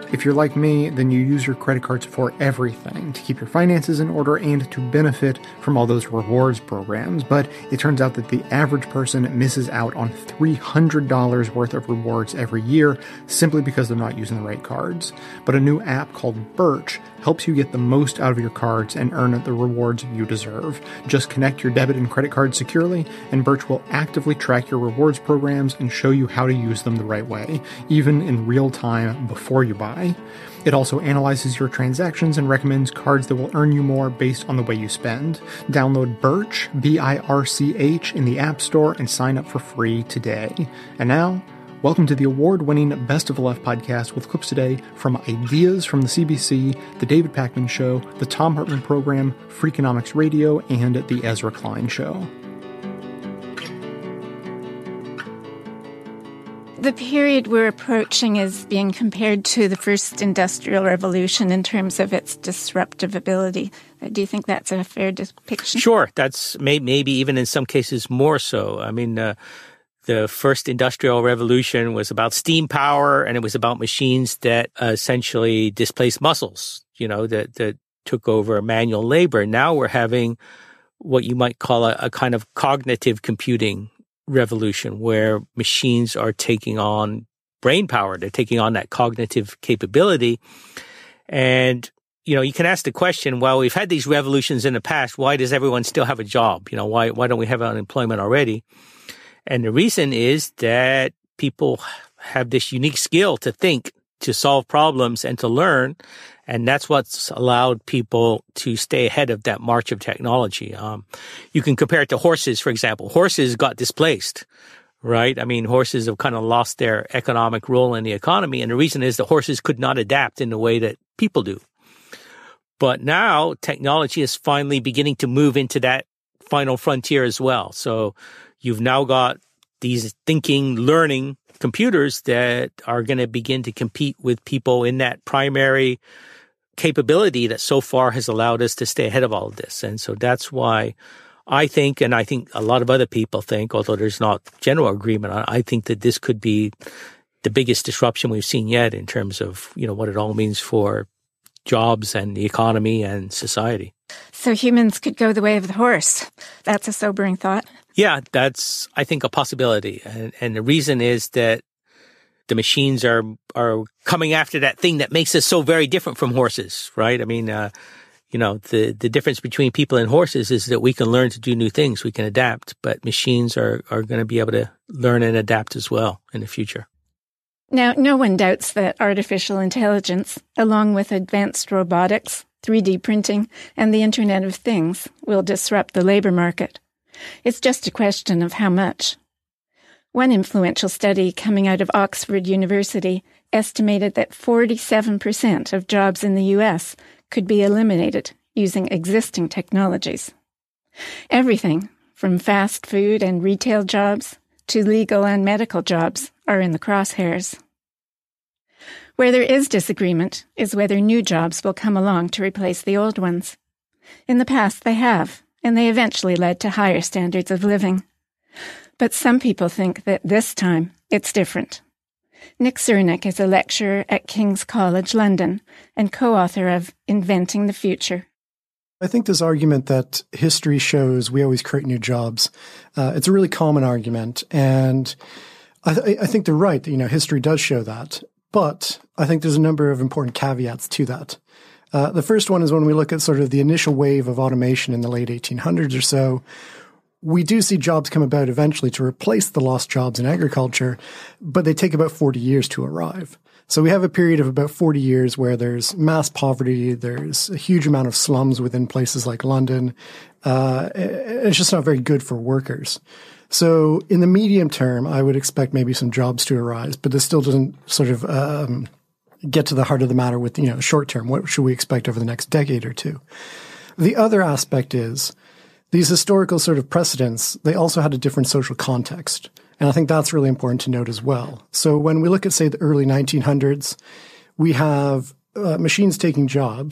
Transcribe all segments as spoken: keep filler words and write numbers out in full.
If you're like me, then you use your credit cards for everything, to keep your finances in order and to benefit from all those rewards programs. But it turns out that the average person misses out on three hundred dollars worth of rewards every year simply because they're not using the right cards. But a new app called Birch helps you get the most out of your cards and earn the rewards you deserve. Just connect your debit and credit cards securely, and Birch will actively track your rewards programs and show you how to use them the right way, even in real time before you buy. It also analyzes your transactions and recommends cards that will earn you more based on the way you spend. Download Birch, B I R C H, in the App Store and sign up for free today. And now, welcome to the award-winning Best of the Left podcast with clips today from Ideas from the C B C, The David Pakman Show, The Thom Hartmann Program, Freakonomics Radio, and The Ezra Klein Show. The period we're approaching is being compared to the first industrial revolution in terms of its disruptive ability. Do you think that's a fair depiction? Sure. That's may, maybe even in some cases more so. I mean, uh, the first industrial revolution was about steam power, and it was about machines that uh, essentially displaced muscles, you know, that, that took over manual labor. Now we're having what you might call a, a kind of cognitive computing revolution, where machines are taking on brain power. They're taking on that cognitive capability. And, you know, you can ask the question, well, we've had these revolutions in the past. Why does everyone still have a job? You know, why, why don't we have unemployment already? And the reason is that people have this unique skill to think, to solve problems, and to learn. And that's what's allowed people to stay ahead of that march of technology. Um, you can compare it to horses, for example. Horses got displaced, right? I mean, horses have kind of lost their economic role in the economy. And the reason is the horses could not adapt in the way that people do. But now technology is finally beginning to move into that final frontier as well. So you've now got these thinking, learning computers that are going to begin to compete with people in that primary capability that so far has allowed us to stay ahead of all of this. And so that's why I think, and I think a lot of other people think, although there's not general agreement on it, I think that this could be the biggest disruption we've seen yet in terms of, you know, what it all means for jobs and the economy and society. So humans could go the way of the horse. That's a sobering thought. Yeah, that's, I think, a possibility. And, and the reason is that the machines are are coming after that thing that makes us so very different from horses, right? I mean, uh, you know, the, the difference between people and horses is that we can learn to do new things, we can adapt, but machines are, are going to be able to learn and adapt as well in the future. Now, no one doubts that artificial intelligence, along with advanced robotics, three D printing, and the Internet of Things, will disrupt the labor market. It's just a question of how much. One influential study coming out of Oxford University estimated that forty-seven percent of jobs in the U S could be eliminated using existing technologies. Everything from fast food and retail jobs to legal and medical jobs are in the crosshairs. Where there is disagreement is whether new jobs will come along to replace the old ones. In the past, they have, and they eventually led to higher standards of living. But some people think that this time it's different. Nick Cernick is a lecturer at King's College London and co-author of Inventing the Future. I think this argument that history shows we always create new jobs, uh, it's a really common argument. And I, th- I think they're right. You know, history does show that. But I think there's a number of important caveats to that. Uh, the first one is when we look at sort of the initial wave of automation in the late eighteen hundreds or so, we do see jobs come about eventually to replace the lost jobs in agriculture, but they take about forty years to arrive. So we have a period of about forty years where there's mass poverty, there's a huge amount of slums within places like London. Uh, it's just not very good for workers. So in the medium term, I would expect maybe some jobs to arise, but this still doesn't sort of um, get to the heart of the matter with, you know, short term. What should we expect over the next decade or two? The other aspect is these historical sort of precedents, they also had a different social context. And I think that's really important to note as well. So when we look at, say, the early nineteen hundreds, we have uh, machines taking jobs,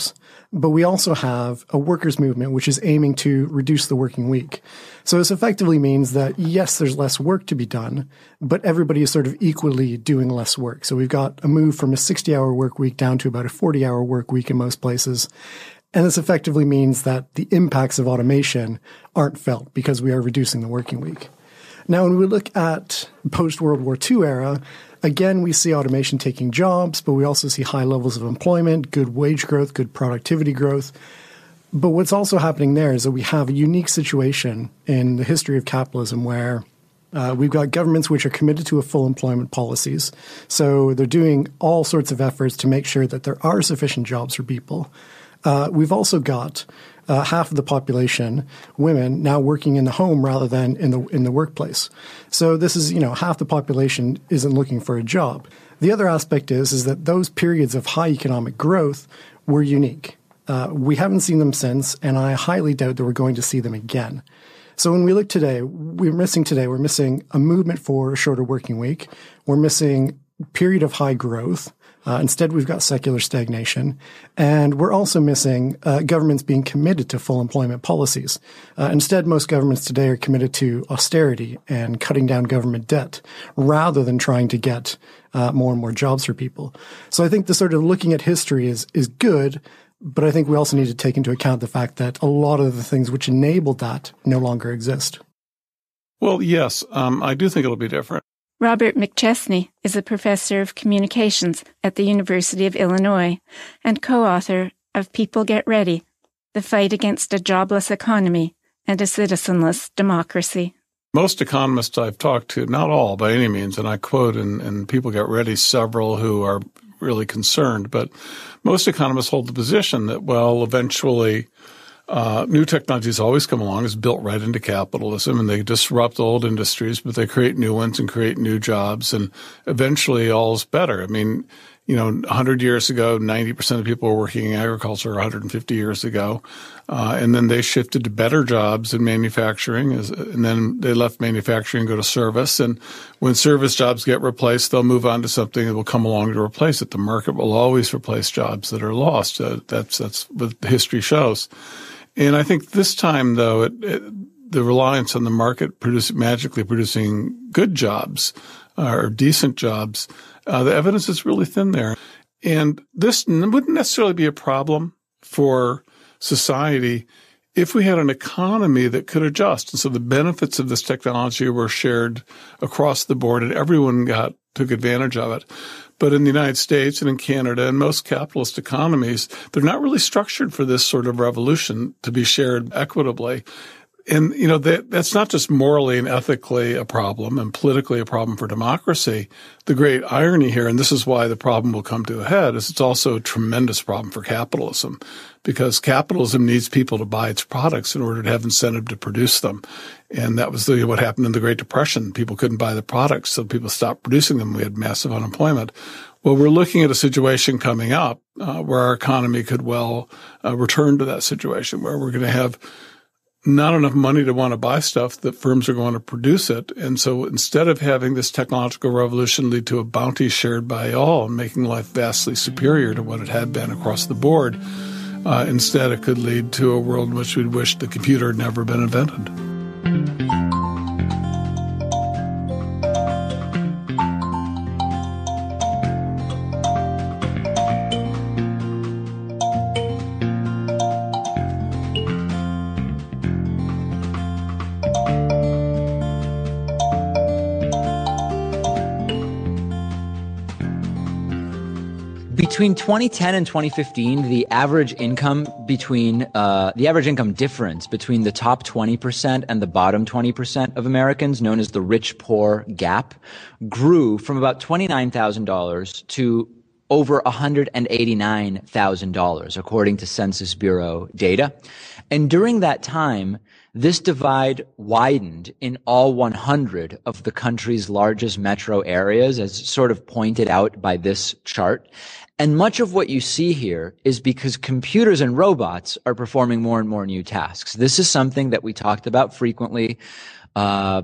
but we also have a workers' movement which is aiming to reduce the working week. So this effectively means that, yes, there's less work to be done, but everybody is sort of equally doing less work. So we've got a move from a sixty-hour work week down to about a forty-hour work week in most places. And this effectively means that the impacts of automation aren't felt because we are reducing the working week. Now, when we look at post-World War Two era, again, we see automation taking jobs, but we also see high levels of employment, good wage growth, good productivity growth. But what's also happening there is that we have a unique situation in the history of capitalism where uh, we've got governments which are committed to a full employment policies. So they're doing all sorts of efforts to make sure that there are sufficient jobs for people. Uh, we've also got uh, half of the population, women, now working in the home rather than in the in the workplace. So this is, you know, half the population isn't looking for a job. The other aspect is is that those periods of high economic growth were unique. Uh, we haven't seen them since, and I highly doubt that we're going to see them again. So when we look today, we're missing today, we're missing a movement for a shorter working week. We're missing a period of high growth. Uh, instead, we've got secular stagnation, and we're also missing uh, governments being committed to full employment policies. Uh, instead, most governments today are committed to austerity and cutting down government debt rather than trying to get uh, more and more jobs for people. So I think the sort of looking at history is is good, but I think we also need to take into account the fact that a lot of the things which enabled that no longer exist. Well, yes, um, I do think it'll be different. Robert McChesney is a professor of communications at the University of Illinois and co-author of People Get Ready, The Fight Against a Jobless Economy and a Citizenless Democracy. Most economists I've talked to, not all by any means, and I quote in, in People Get Ready several who are really concerned, but most economists hold the position that, well, eventually Uh, new technologies always come along. It's built right into capitalism, and they disrupt old industries, but they create new ones and create new jobs, and eventually all's better. I mean, you know, one hundred years ago, ninety percent of people were working in agriculture, one hundred fifty years ago, uh, and then they shifted to better jobs in manufacturing, as, and then they left manufacturing and go to service. And when service jobs get replaced, they'll move on to something that will come along to replace it. The market will always replace jobs that are lost. Uh, that's that's what history shows. And I think this time, though, it, it, the reliance on the market produce, magically producing good jobs uh, or decent jobs, uh, the evidence is really thin there. And this wouldn't necessarily be a problem for society if we had an economy that could adjust. And so the benefits of this technology were shared across the board and everyone got took advantage of it. But in the United States and in Canada and most capitalist economies, they're not really structured for this sort of revolution to be shared equitably. And, you know, that, that's not just morally and ethically a problem and politically a problem for democracy. The great irony here, and this is why the problem will come to a head, is it's also a tremendous problem for capitalism, because capitalism needs people to buy its products in order to have incentive to produce them. And that was the, what happened in the Great Depression. People couldn't buy the products, so people stopped producing them. We had massive unemployment. Well, we're looking at a situation coming up uh, where our economy could well uh, return to that situation, where we're going to have not enough money to want to buy stuff that firms are going to produce it. And so instead of having this technological revolution lead to a bounty shared by all and making life vastly superior to what it had been across the board, uh, instead it could lead to a world in which we'd wish the computer had never been invented. Between twenty ten and twenty fifteen, the average income between uh, the average income difference between the top twenty percent and the bottom twenty percent of Americans, known as the rich-poor gap, grew from about twenty-nine thousand dollars to over one hundred eighty-nine thousand dollars, according to Census Bureau data. And during that time, this divide widened in all one hundred of the country's largest metro areas, as sort of pointed out by this chart. And much of what you see here is because computers and robots are performing more and more new tasks. This is something that we talked about frequently uh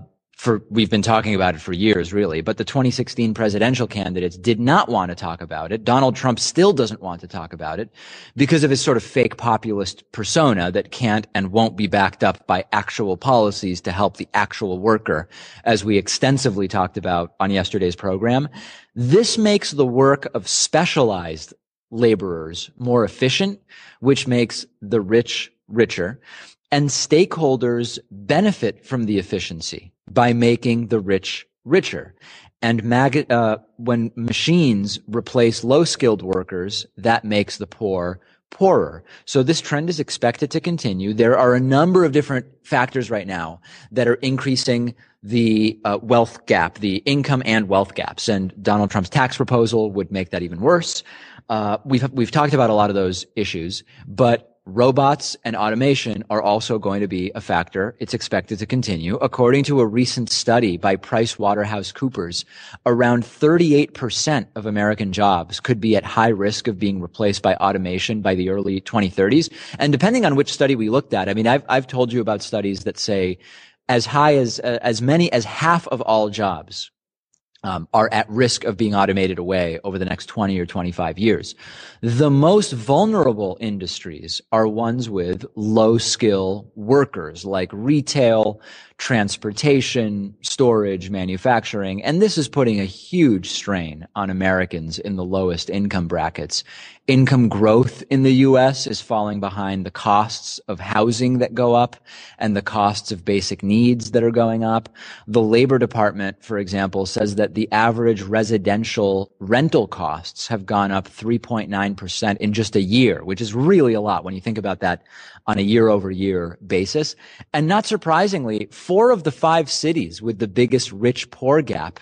for, we've been talking about it for years, really, but the twenty sixteen presidential candidates did not want to talk about it. Donald Trump still doesn't want to talk about it because of his sort of fake populist persona that can't and won't be backed up by actual policies to help the actual worker, as we extensively talked about on yesterday's program. This makes the work of specialized laborers more efficient, which makes the rich richer, and stakeholders benefit from the efficiency by making the rich richer. And mag- uh, when machines replace low-skilled workers, that makes the poor poorer. So this trend is expected to continue. There are a number of different factors right now that are increasing the uh, wealth gap, the income and wealth gaps. And Donald Trump's tax proposal would make that even worse. Uh, we've, we've talked about a lot of those issues, but robots and automation are also going to be a factor. It's expected to continue. According to a recent study by PricewaterhouseCoopers, around thirty-eight percent of American jobs could be at high risk of being replaced by automation by the early twenty thirties. And depending on which study we looked at, I mean, I've, I've told you about studies that say as high as, uh, as many as half of all jobs Um, are at risk of being automated away over the next twenty or twenty-five years. The most vulnerable industries are ones with low skill workers like retail, transportation, storage, manufacturing. And this is putting a huge strain on Americans in the lowest income brackets. Income growth in the U S is falling behind the costs of housing that go up and the costs of basic needs that are going up. The Labor Department, for example, says that the average residential rental costs have gone up three point nine percent in just a year, which is really a lot when you think about that on a year over year basis. And not surprisingly, four of the five cities with the biggest rich poor gap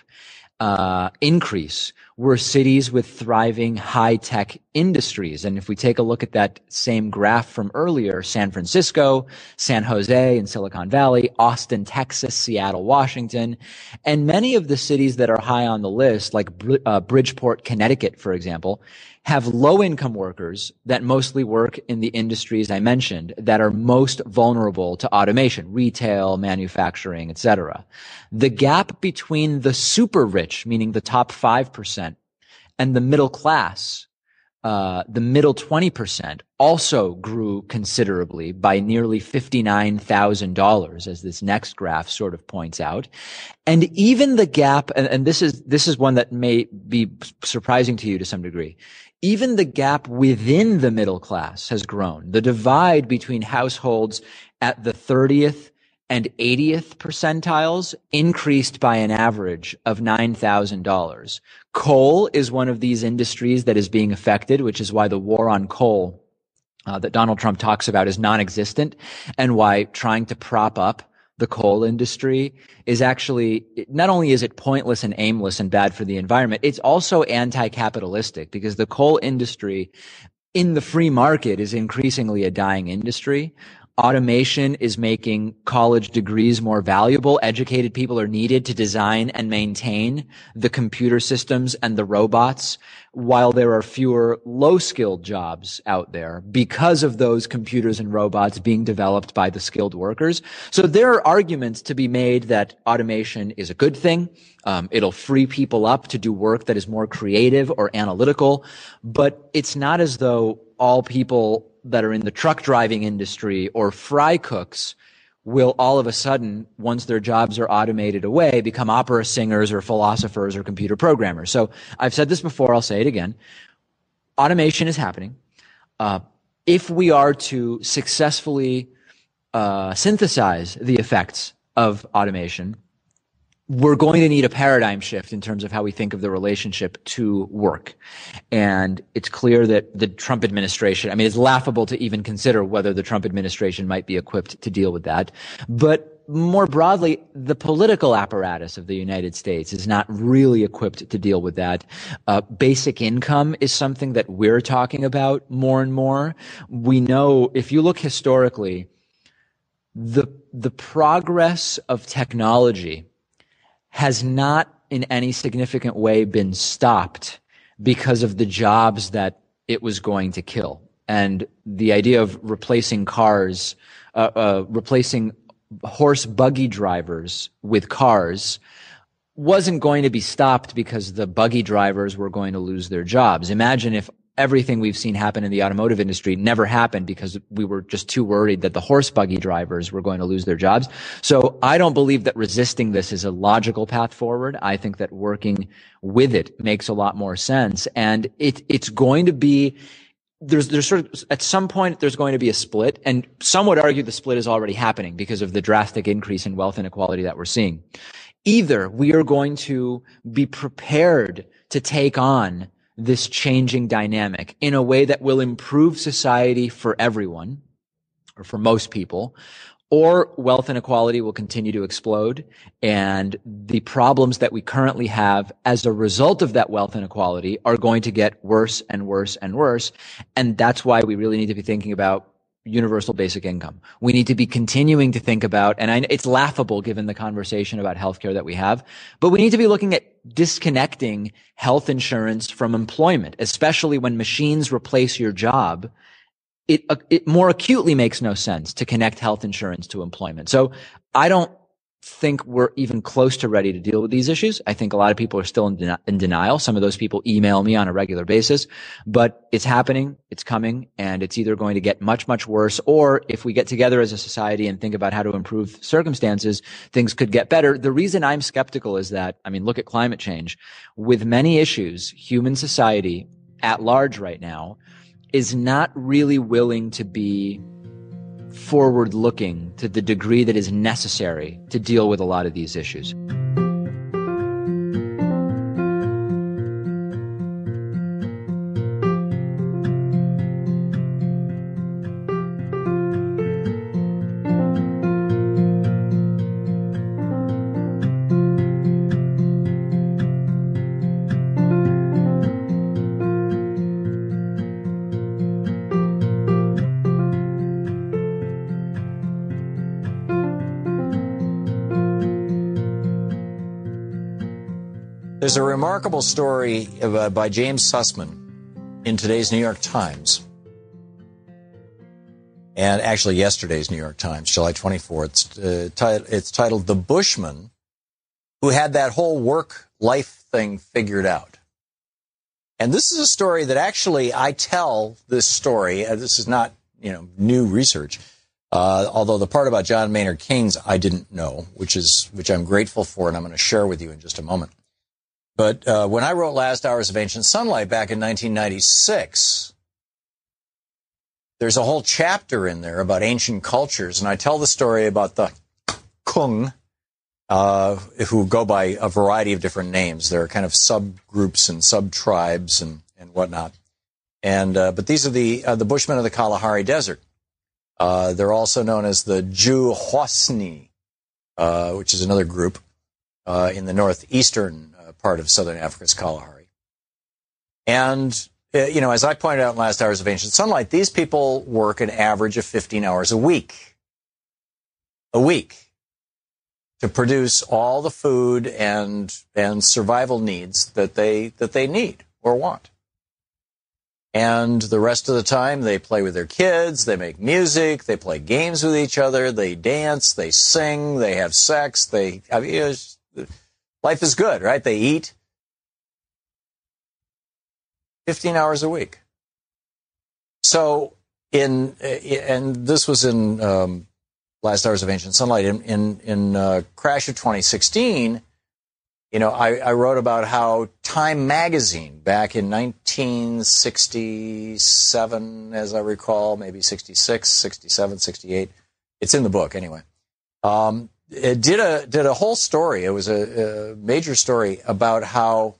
uh increase were cities with thriving high-tech industries. And if we take a look at that same graph from earlier, San Francisco, San Jose and Silicon Valley, Austin, Texas, Seattle, Washington, and many of the cities that are high on the list, like uh, Bridgeport, Connecticut, for example, have low-income workers that mostly work in the industries I mentioned that are most vulnerable to automation, retail, manufacturing, et cetera. The gap between the super rich, meaning the top five percent, and the middle class, uh, the middle twenty percent, also grew considerably by nearly fifty-nine thousand dollars, as this next graph sort of points out. And even the gap, and, and this is, this is one that may be surprising to you to some degree. Even the gap within the middle class has grown. The divide between households at the thirtieth and eightieth percentiles increased by an average of nine thousand dollars. Coal is one of these industries that is being affected, which is why the war on coal uh, that Donald Trump talks about is non-existent, and why trying to prop up the coal industry is actually, not only is it pointless and aimless and bad for the environment, it's also anti-capitalistic, because the coal industry in the free market is increasingly a dying industry. Automation is making college degrees more valuable. Educated people are needed to design and maintain the computer systems and the robots, while there are fewer low-skilled jobs out there because of those computers and robots being developed by the skilled workers. So there are arguments to be made that automation is a good thing. Um, it'll free people up to do work that is more creative or analytical, but it's not as though all people that are in the truck driving industry or fry cooks will all of a sudden, once their jobs are automated away, become opera singers or philosophers or computer programmers. So I've said this before, I'll say it again. Automation is happening. Uh, if we are to successfully uh, synthesize the effects of automation, we're going to need a paradigm shift in terms of how we think of the relationship to work. And it's clear that the Trump administration, I mean, it's laughable to even consider whether the Trump administration might be equipped to deal with that. But more broadly, the political apparatus of the United States is not really equipped to deal with that. Uh, basic income is something that we're talking about more and more. We know, if you look historically, the, the progress of technology has not in any significant way been stopped because of the jobs that it was going to kill. And the idea of replacing cars, uh, uh, replacing horse buggy drivers with cars wasn't going to be stopped because the buggy drivers were going to lose their jobs. Imagine if everything we've seen happen in the automotive industry never happened because we were just too worried that the horse buggy drivers were going to lose their jobs. So I don't believe that resisting this is a logical path forward. I think that working with it makes a lot more sense. And it, it's going to be, there's, there's sort of, at some point, there's going to be a split. And some would argue the split is already happening because of the drastic increase in wealth inequality that we're seeing. Either we are going to be prepared to take on this changing dynamic in a way that will improve society for everyone, or for most people, or wealth inequality will continue to explode, and the problems that we currently have as a result of that wealth inequality are going to get worse and worse and worse. And that's why we really need to be thinking about universal basic income. We need to be continuing to think about, and I, it's laughable given the conversation about healthcare that we have, but we need to be looking at disconnecting health insurance from employment, especially when machines replace your job. It, it more acutely makes no sense to connect health insurance to employment. So I don't think we're even close to ready to deal with these issues. I think a lot of people are still in, den- in denial. Some of those people email me on a regular basis, but it's happening, it's coming, and it's either going to get much, much worse, or if we get together as a society and think about how to improve circumstances, things could get better. The reason I'm skeptical is that, I mean, look at climate change. With many issues, human society at large right now is not really willing to be forward-looking to the degree that is necessary to deal with a lot of these issues. There's a remarkable story uh, by James Sussman in today's New York Times. And actually yesterday's New York Times, July twenty-fourth. It's, uh, tit- it's titled The Bushman Who Had That Whole Work-Life Thing Figured Out. And this is a story that actually I tell this story. Uh, this is not, you know, new research. Uh, although the part about John Maynard Keynes I didn't know, which is which I'm grateful for, and I'm going to share with you in just a moment. But uh, when I wrote Last Hours of Ancient Sunlight back in nineteen ninety-six, there's a whole chapter in there about ancient cultures, and I tell the story about the Kung, uh, who go by a variety of different names. There are kind of subgroups and sub-tribes and, and whatnot. And uh, but these are the uh, the Bushmen of the Kalahari Desert. Uh, they're also known as the Juhosni, uh, which is another group uh, in the northeastern part of southern Africa's Kalahari. And, uh, you know, as I pointed out in Last Hours of Ancient Sunlight, these people work an average of fifteen hours a week. A week. To produce all the food and and survival needs that they that they need or want. And the rest of the time, they play with their kids, they make music, they play games with each other, they dance, they sing, they have sex, they... I mean, it's, life is good, right? They eat fifteen hours a week. So in, and this was in um, Last Hours of Ancient Sunlight, in, in, in uh, Crash of twenty sixteen, you know, I, I wrote about how Time magazine back in nineteen sixty-seven, as I recall, maybe sixty-six, sixty-seven, sixty-eight. It's in the book anyway. Um, It did a did a whole story. It was a, a major story about how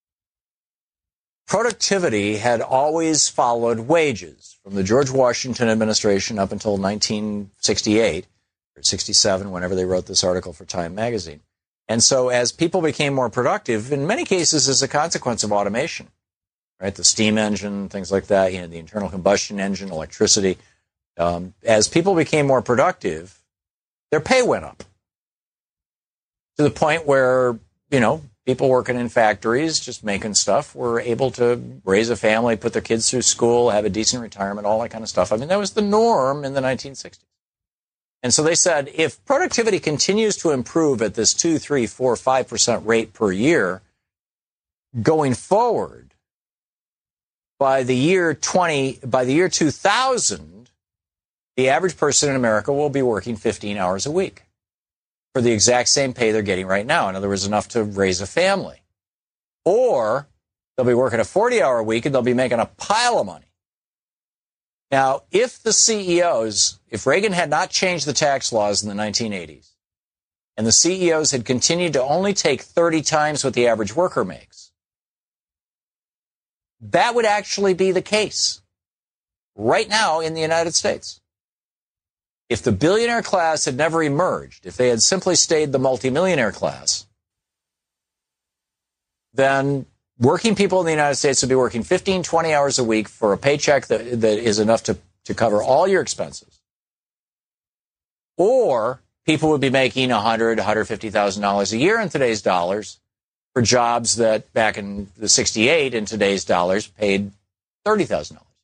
productivity had always followed wages from the George Washington administration up until nineteen sixty-eight or sixty-seven, whenever they wrote this article for Time magazine. And so as people became more productive, in many cases as a consequence of automation, right? The steam engine, things like that, you know, the internal combustion engine, electricity. Um, as people became more productive, their pay went up. To the point where, you know, people working in factories, just making stuff, were able to raise a family, put their kids through school, have a decent retirement, all that kind of stuff. I mean, that was the norm in the nineteen sixties. And so they said, if productivity continues to improve at this two, three, four, five percent rate per year going forward, by the year twenty, by the year two thousand, the average person in America will be working fifteen hours a week for the exact same pay they're getting right now. In other words, enough to raise a family. Or they'll be working a forty-hour week and they'll be making a pile of money. Now, if the C E Os, if Reagan had not changed the tax laws in the nineteen eighties, and the C E Os had continued to only take thirty times what the average worker makes, that would actually be the case right now in the United States. If the billionaire class had never emerged, if they had simply stayed the multimillionaire class, then working people in the United States would be working fifteen, twenty hours a week for a paycheck that, that is enough to, to cover all your expenses. Or people would be making one hundred thousand dollars, one hundred fifty thousand dollars a year in today's dollars for jobs that back in the sixty-eight in today's dollars paid thirty thousand dollars.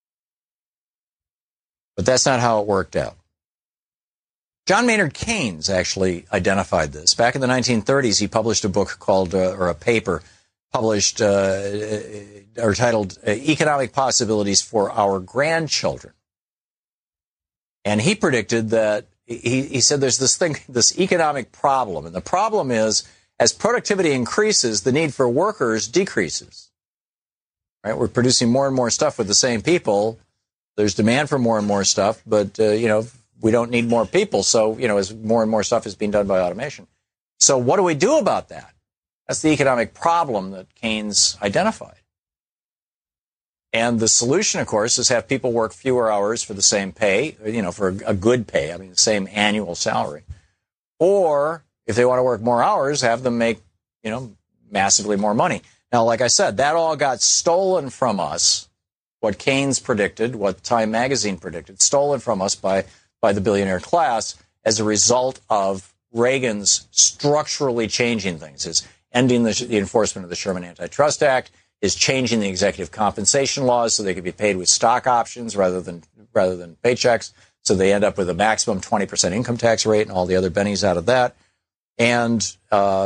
But that's not how it worked out. John Maynard Keynes actually identified this. Back in the nineteen thirties, he published a book called, uh, or a paper published, uh, or titled uh, Economic Possibilities for Our Grandchildren. And he predicted that, he, he said there's this thing, this economic problem. And the problem is, as productivity increases, the need for workers decreases. Right? We're producing more and more stuff with the same people. There's demand for more and more stuff, but, uh, you know, we don't need more people. So, you know, as more and more stuff is being done by automation. So what do we do about that? That's the economic problem that Keynes identified. And the solution, of course, is have people work fewer hours for the same pay, you know, for a good pay, I mean, the same annual salary. Or if they want to work more hours, have them make, you know, massively more money. Now, like I said, that all got stolen from us, what Keynes predicted, what Time Magazine predicted, stolen from us by, by the billionaire class as a result of Reagan's structurally changing things. His ending the, the enforcement of the Sherman Antitrust Act, is changing the executive compensation laws so they could be paid with stock options rather than rather than paychecks. So they end up with a maximum twenty percent income tax rate and all the other bennies out of that. And uh,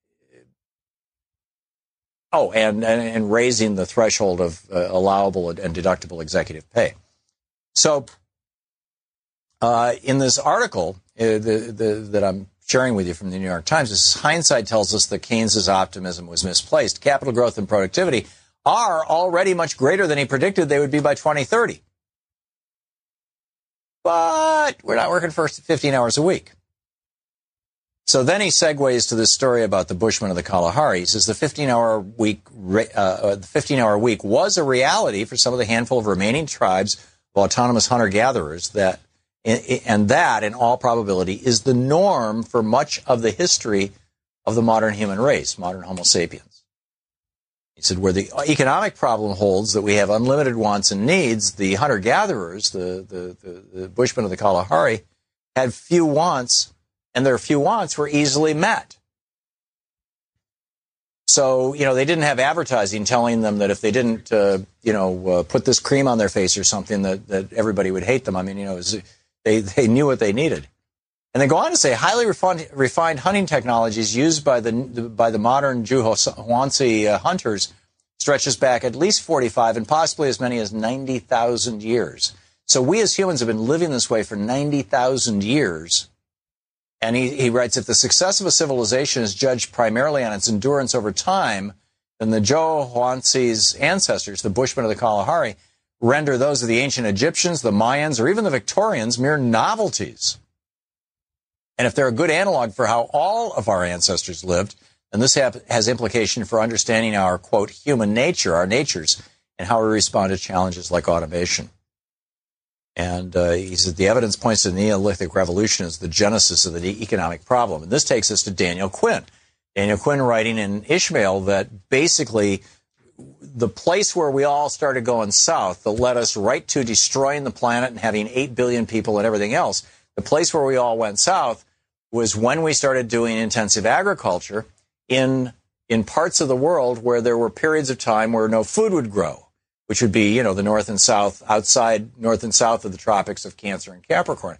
oh, and, and and raising the threshold of uh, allowable and deductible executive pay. So uh, in this article uh, the, the, that I'm sharing with you from the New York Times, this is, hindsight tells us that Keynes's optimism was misplaced. Capital growth and productivity are already much greater than he predicted they would be by twenty thirty. But we're not working for fifteen hours a week. So then he segues to this story about the Bushmen of the Kalahari. He says the fifteen-hour week, uh, the fifteen-hour week was a reality for some of the handful of remaining tribes of autonomous hunter-gatherers that And that, in all probability, is the norm for much of the history of the modern human race, modern Homo sapiens. He said, where the economic problem holds that we have unlimited wants and needs, the hunter-gatherers, the, the, the, the Bushmen of the Kalahari, had few wants, and their few wants were easily met. So, you know, they didn't have advertising telling them that if they didn't, uh, you know, uh, put this cream on their face or something, that, that everybody would hate them. I mean, you know, it was... They, they knew what they needed. And they go on to say highly refined, refined hunting technologies used by the, by the modern Juhonsi uh, hunters stretches back at least forty-five and possibly as many as ninety thousand years. So we as humans have been living this way for ninety thousand years. And he, he writes, if the success of a civilization is judged primarily on its endurance over time, then the Juhonsi's ancestors, the Bushmen of the Kalahari, render those of the ancient Egyptians, the Mayans, or even the Victorians mere novelties. And if they're a good analog for how all of our ancestors lived, then this have, has implication for understanding our, quote, human nature, our natures, and how we respond to challenges like automation. And uh, he said the evidence points to the Neolithic Revolution as the genesis of the economic problem. And this takes us to Daniel Quinn. Daniel Quinn writing in Ishmael that basically the place where we all started going south that led us right to destroying the planet and having eight billion people and everything else, the place where we all went south was when we started doing intensive agriculture in in parts of the world where there were periods of time where no food would grow, which would be, you know, the north and south, outside north and south of the tropics of Cancer and Capricorn.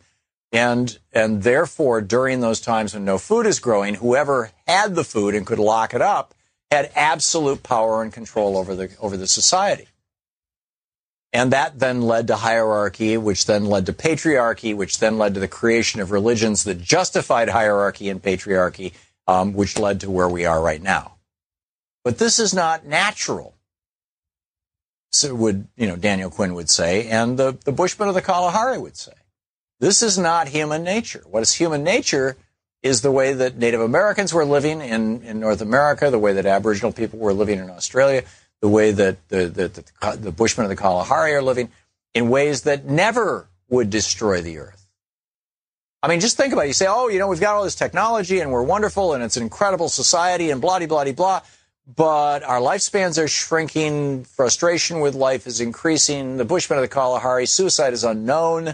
And, and therefore, during those times when no food is growing, whoever had the food and could lock it up had absolute power and control over the, over the society. And that then led to hierarchy, which then led to patriarchy, which then led to the creation of religions that justified hierarchy and patriarchy, um, which led to where we are right now. But this is not natural, so would, you know, Daniel Quinn would say, and the, the Bushmen of the Kalahari would say. This is not human nature. What is human nature is the way that Native Americans were living in, in North America, the way that Aboriginal people were living in Australia, the way that the, the, the, the Bushmen of the Kalahari are living, in ways that never would destroy the earth. I mean, just think about it. You say, oh, you know, we've got all this technology and we're wonderful and it's an incredible society and blah, blah, blah, blah. But our lifespans are shrinking. Frustration with life is increasing. The Bushmen of the Kalahari, suicide is unknown.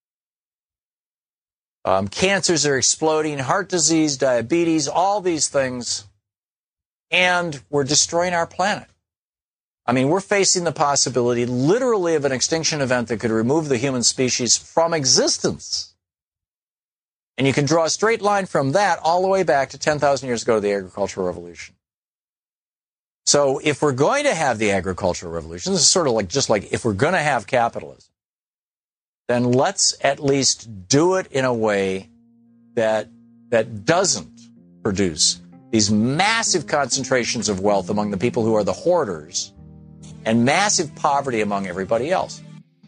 Um, cancers are exploding, heart disease, diabetes, all these things. And we're destroying our planet. I mean, we're facing the possibility literally of an extinction event that could remove the human species from existence. And you can draw a straight line from that all the way back to ten thousand years ago to the agricultural revolution. So if we're going to have the agricultural revolution, this is sort of like just like if we're going to have capitalism, then let's at least do it in a way that that doesn't produce these massive concentrations of wealth among the people who are the hoarders and massive poverty among everybody else.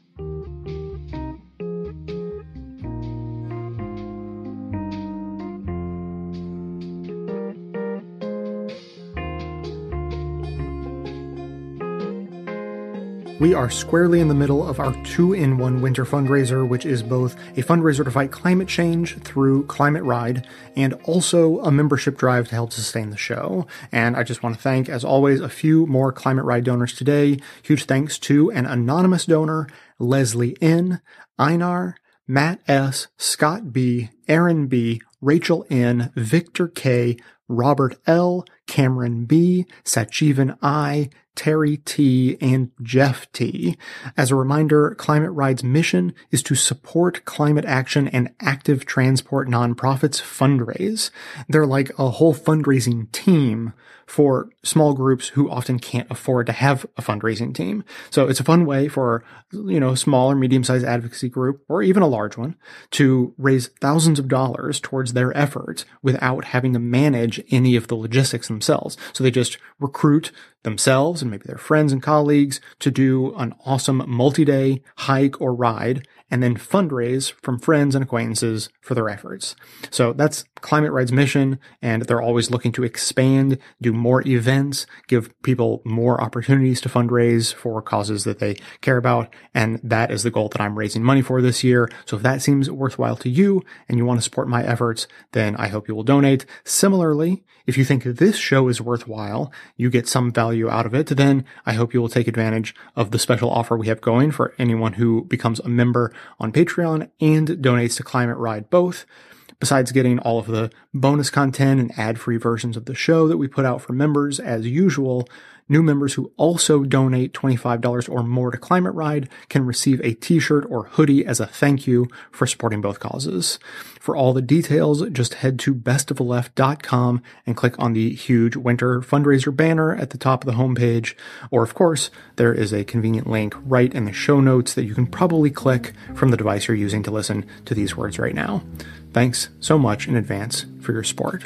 We are squarely in the middle of our two-in-one winter fundraiser, which is both a fundraiser to fight climate change through Climate Ride and also a membership drive to help sustain the show. And I just want to thank, as always, a few more Climate Ride donors today. Huge thanks to an anonymous donor, Leslie N., Einar, Matt S., Scott B., Aaron B., Rachel N., Victor K., Robert L., Cameron B., Sachivan I., Terry T., and Jeff T. As a reminder, Climate Ride's mission is to support climate action and active transport nonprofits fundraise. They're like a whole fundraising team for small groups who often can't afford to have a fundraising team. So it's a fun way for, you know, a small or medium-sized advocacy group, or even a large one, to raise thousands of dollars towards their efforts without having to manage any of the logistics themselves. So they just recruit themselves and maybe their friends and colleagues to do an awesome multi-day hike or ride and then fundraise from friends and acquaintances for their efforts. So that's Climate Ride's mission, and they're always looking to expand, do more events, give people more opportunities to fundraise for causes that they care about, and that is the goal that I'm raising money for this year. So if that seems worthwhile to you and you want to support my efforts, then I hope you will donate. Similarly, if you think this show is worthwhile, you get some value out of it, then I hope you will take advantage of the special offer we have going for anyone who becomes a member on Patreon and donates to Climate Ride both. Besides getting all of the bonus content and ad-free versions of the show that we put out for members as usual, new members who also donate twenty-five dollars or more to Climate Ride can receive a t-shirt or hoodie as a thank you for supporting both causes. For all the details, just head to best of the left dot com and click on the huge winter fundraiser banner at the top of the homepage. Or, of course, there is a convenient link right in the show notes that you can probably click from the device you're using to listen to these words right now. Thanks so much in advance for your support.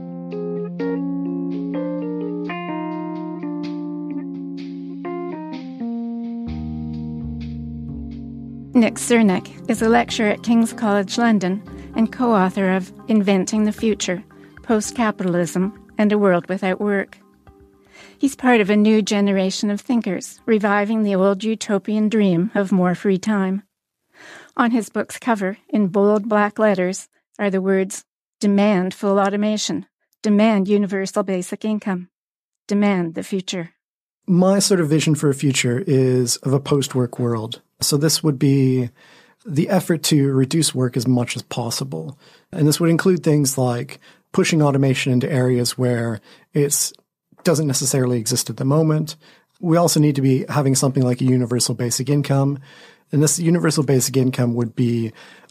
Nick Cernak is a lecturer at King's College London and co-author of Inventing the Future, Post-Capitalism and a World Without Work. He's part of a new generation of thinkers, reviving the old utopian dream of more free time. On his book's cover, in bold black letters, are the words, "Demand full automation, demand universal basic income, demand the future." My sort of vision for a future is of a post-work world. So this would be the effort to reduce work as much as possible. And this would include things like pushing automation into areas where it doesn't necessarily exist at the moment. We also need to be having something like a universal basic income. And this universal basic income would be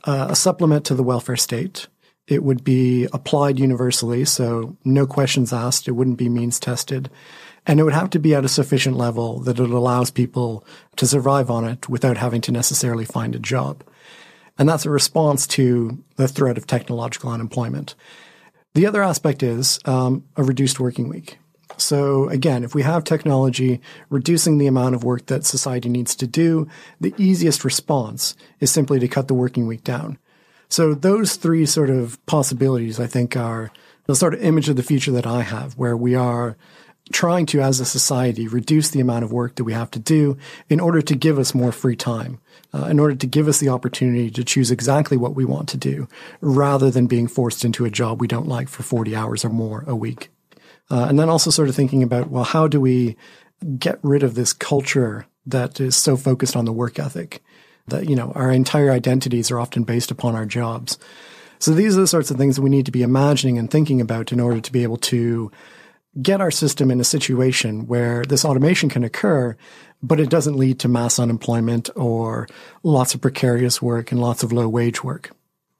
uh, a supplement to the welfare state. It would be applied universally, so no questions asked. It wouldn't be means tested. And it would have to be at a sufficient level that it allows people to survive on it without having to necessarily find a job. And that's a response to the threat of technological unemployment. The other aspect is um, a reduced working week. So again, if we have technology reducing the amount of work that society needs to do, the easiest response is simply to cut the working week down. So those three sort of possibilities, I think, are the sort of image of the future that I have, where we are trying to, as a society, reduce the amount of work that we have to do in order to give us more free time, uh, in order to give us the opportunity to choose exactly what we want to do, rather than being forced into a job we don't like for forty hours or more a week. Uh, and then also sort of thinking about, well, how do we get rid of this culture that is so focused on the work ethic? That, you know, our entire identities are often based upon our jobs. So these are the sorts of things that we need to be imagining and thinking about in order to be able to get our system in a situation where this automation can occur, but it doesn't lead to mass unemployment or lots of precarious work and lots of low wage work.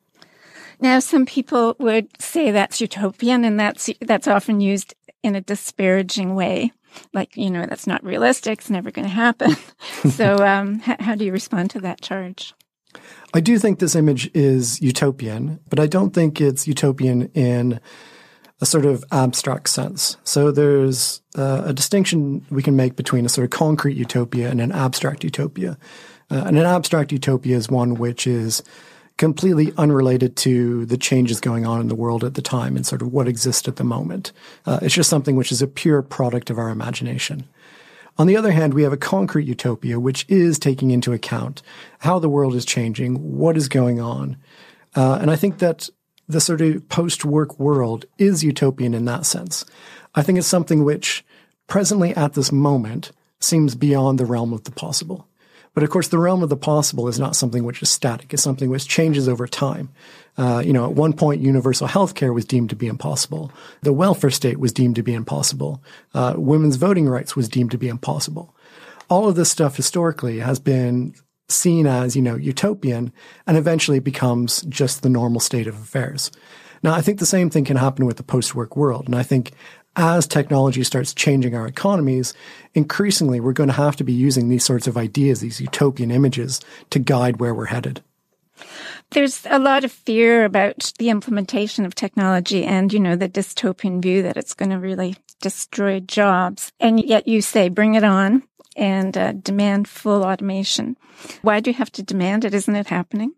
Now, some people would say that's utopian, and that's that's often used in a disparaging way. Like, you know, that's not realistic. It's never going to happen. So um, h- how do you respond to that charge? I do think this image is utopian, but I don't think it's utopian in a sort of abstract sense. So there's uh, a distinction we can make between a sort of concrete utopia and an abstract utopia. Uh, and an abstract utopia is one which is completely unrelated to the changes going on in the world at the time and sort of what exists at the moment. Uh, it's just something which is a pure product of our imagination. On the other hand, we have a concrete utopia, which is taking into account how the world is changing, what is going on. Uh, and I think that the sort of post-work world is utopian in that sense. I think it's something which presently at this moment seems beyond the realm of the possible. But of course, the realm of the possible is not something which is static. It's something which changes over time. Uh, you know, at one point, universal health care was deemed to be impossible. The welfare state was deemed to be impossible. Uh, women's voting rights was deemed to be impossible. All of this stuff historically has been seen as, you know, utopian, and eventually becomes just the normal state of affairs. Now, I think the same thing can happen with the post-work world. And I think as technology starts changing our economies, increasingly we're going to have to be using these sorts of ideas, these utopian images, to guide where we're headed. There's a lot of fear about the implementation of technology and, you know, the dystopian view that it's going to really destroy jobs. And yet you say, bring it on and uh, demand full automation. Why do you have to demand it? Isn't it happening?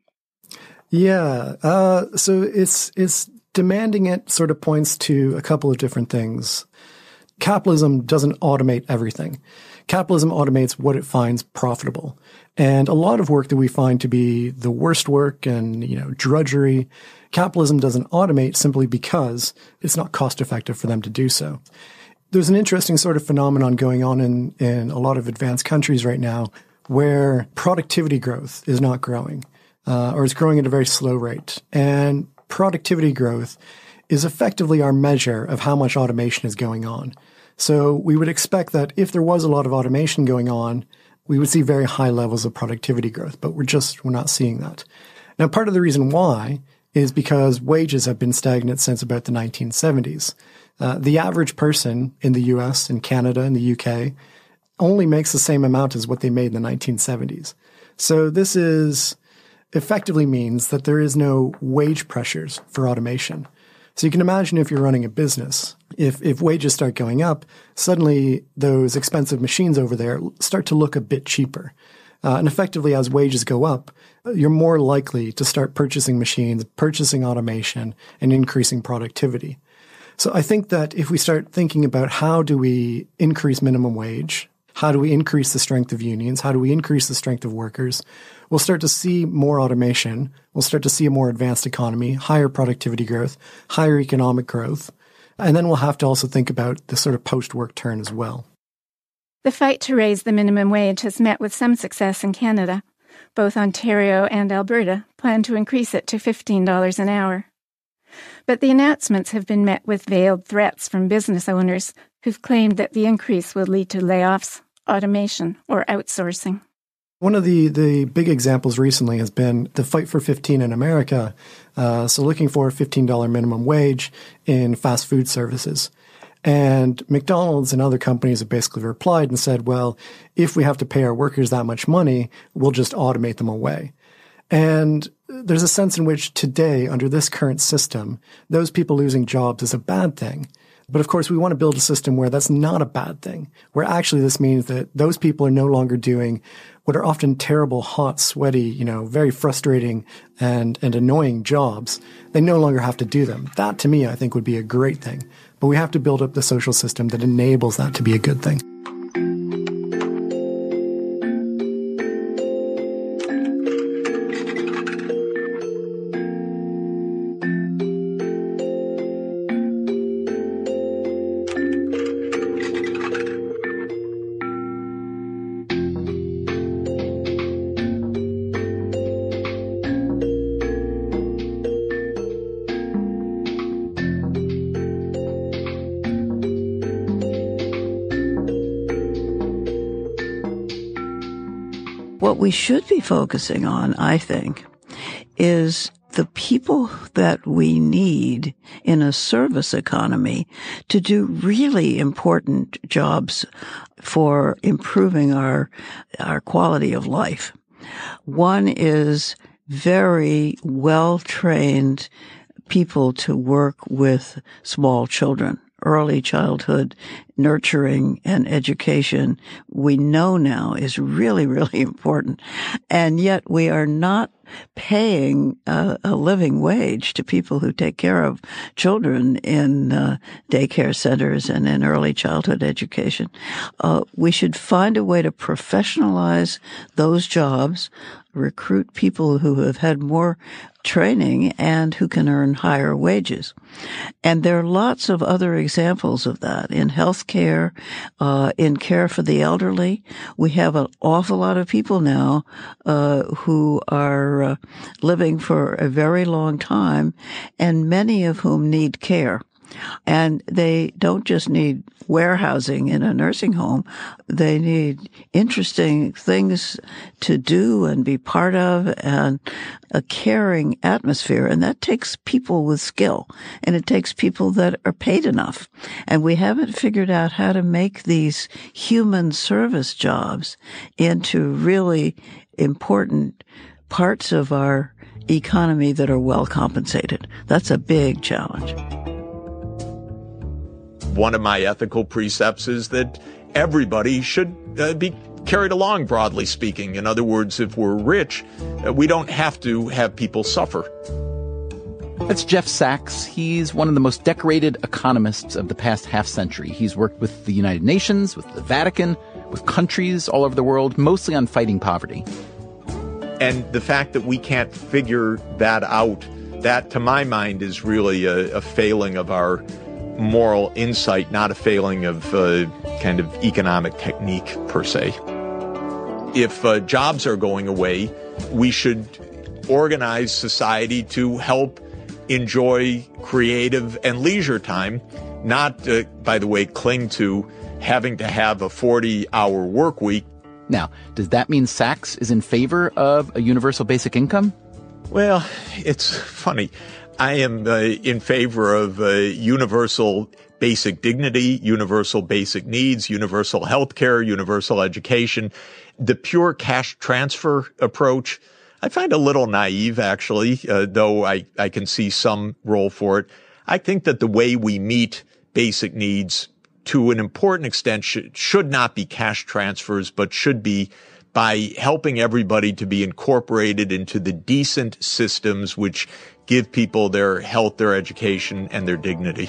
Yeah. Uh, so it's, it's, demanding it sort of points to a couple of different things. Capitalism doesn't automate everything. Capitalism automates what it finds profitable. And a lot of work that we find to be the worst work and, you know, drudgery, capitalism doesn't automate simply because it's not cost effective for them to do so. There's an interesting sort of phenomenon going on in, in a lot of advanced countries right now where productivity growth is not growing, uh, or it's growing at a very slow rate. And productivity growth is effectively our measure of how much automation is going on. So we would expect that if there was a lot of automation going on, we would see very high levels of productivity growth, but we're just, we're not seeing that. Now, part of the reason why is because wages have been stagnant since about the nineteen seventies. Uh, the average person in the U S, in Canada, in the U K, only makes the same amount as what they made in the nineteen seventies. So this is effectively means that there is no wage pressures for automation. So you can imagine if you're running a business, if, if wages start going up, suddenly those expensive machines over there start to look a bit cheaper. Uh, and effectively, as wages go up, you're more likely to start purchasing machines, purchasing automation, and increasing productivity. So I think that if we start thinking about how do we increase minimum wage, how do we increase the strength of unions, how do we increase the strength of workers, we'll start to see more automation. We'll start to see a more advanced economy, higher productivity growth, higher economic growth. And then we'll have to also think about the sort of post-work turn as well. The fight to raise the minimum wage has met with some success in Canada. Both Ontario and Alberta plan to increase it to fifteen dollars an hour. But the announcements have been met with veiled threats from business owners who've claimed that the increase will lead to layoffs, automation, or outsourcing. One of the, the big examples recently has been the Fight for fifteen in America, uh, so looking for a fifteen dollars minimum wage in fast food services. And McDonald's and other companies have basically replied and said, well, if we have to pay our workers that much money, we'll just automate them away. And there's a sense in which today, under this current system, those people losing jobs is a bad thing. But of course, we want to build a system where that's not a bad thing, where actually this means that those people are no longer doing what are often terrible, hot, sweaty, you know, very frustrating and, and annoying jobs. They no longer have to do them. That, to me, I think would be a great thing. But we have to build up the social system that enables that to be a good thing. What we should be focusing on, I think, is the people that we need in a service economy to do really important jobs for improving our, our quality of life. One is very well-trained people to work with small children. Early childhood nurturing and education, we know now is really, really important. And yet we are not paying a, a living wage to people who take care of children in uh, daycare centers and in early childhood education. Uh, we should find a way to professionalize those jobs, recruit people who have had more training and who can earn higher wages. And there are lots of other examples of that in healthcare, uh, in care for the elderly. We have an awful lot of people now, uh, who are uh, living for a very long time, and many of whom need care. And they don't just need warehousing in a nursing home. They need interesting things to do and be part of and a caring atmosphere. And that takes people with skill, and it takes people that are paid enough. And we haven't figured out how to make these human service jobs into really important parts of our economy that are well compensated. That's a big challenge. One of my ethical precepts is that everybody should uh, be carried along, broadly speaking. In other words, if we're rich, uh, we don't have to have people suffer. That's Jeff Sachs. He's one of the most decorated economists of the past half century. He's worked with the United Nations, with the Vatican, with countries all over the world, mostly on fighting poverty. And the fact that we can't figure that out, that, to my mind, is really a, a failing of our moral insight, not a failing of uh, kind of economic technique per se. If uh, jobs are going away, we should organize society to help enjoy creative and leisure time, not, uh, by the way, cling to having to have a forty-hour work week. Now, does that mean Sachs is in favor of a universal basic income? Well, it's funny. I am uh, in favor of uh, universal basic dignity, universal basic needs, universal health care, universal education. The pure cash transfer approach, I find a little naive, actually, uh, though I, I can see some role for it. I think that the way we meet basic needs to an important extent should, should not be cash transfers, but should be by helping everybody to be incorporated into the decent systems which give people their health, their education, and their dignity.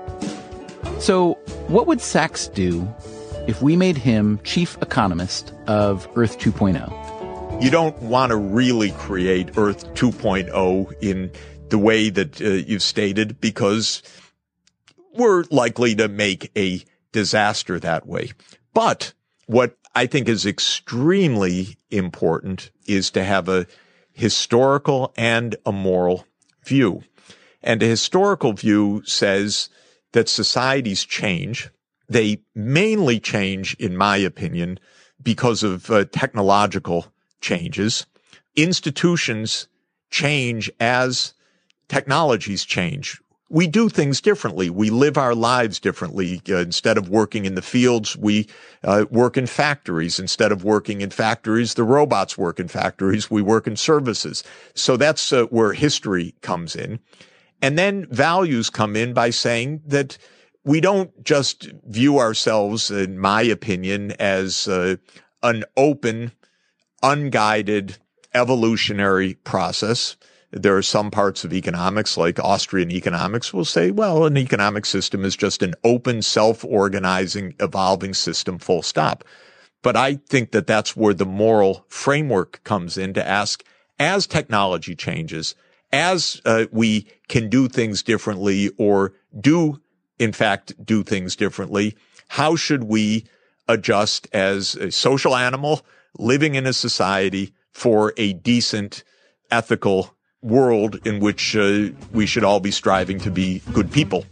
So what would Sachs do if we made him chief economist of Earth two point oh? You don't want to really create Earth two point oh in the way that uh, you've stated, because we're likely to make a disaster that way. But what I think is extremely important is to have a historical and a moral view. And a historical view says that societies change. They mainly change, in my opinion, because of uh, technological changes. Institutions change as technologies change. We do things differently. We live our lives differently. Uh, instead of working in the fields, we uh, work in factories. Instead of working in factories, the robots work in factories. We work in services. So that's uh, where history comes in. And then values come in by saying that we don't just view ourselves, in my opinion, as uh, an open, unguided, evolutionary process. There are some parts of economics, like Austrian economics, will say, well, an economic system is just an open, self-organizing, evolving system, full stop. But I think that that's where the moral framework comes in to ask, as technology changes, as uh, we can do things differently or do, in fact, do things differently, how should we adjust as a social animal living in a society for a decent, ethical world in which uh, we should all be striving to be good people?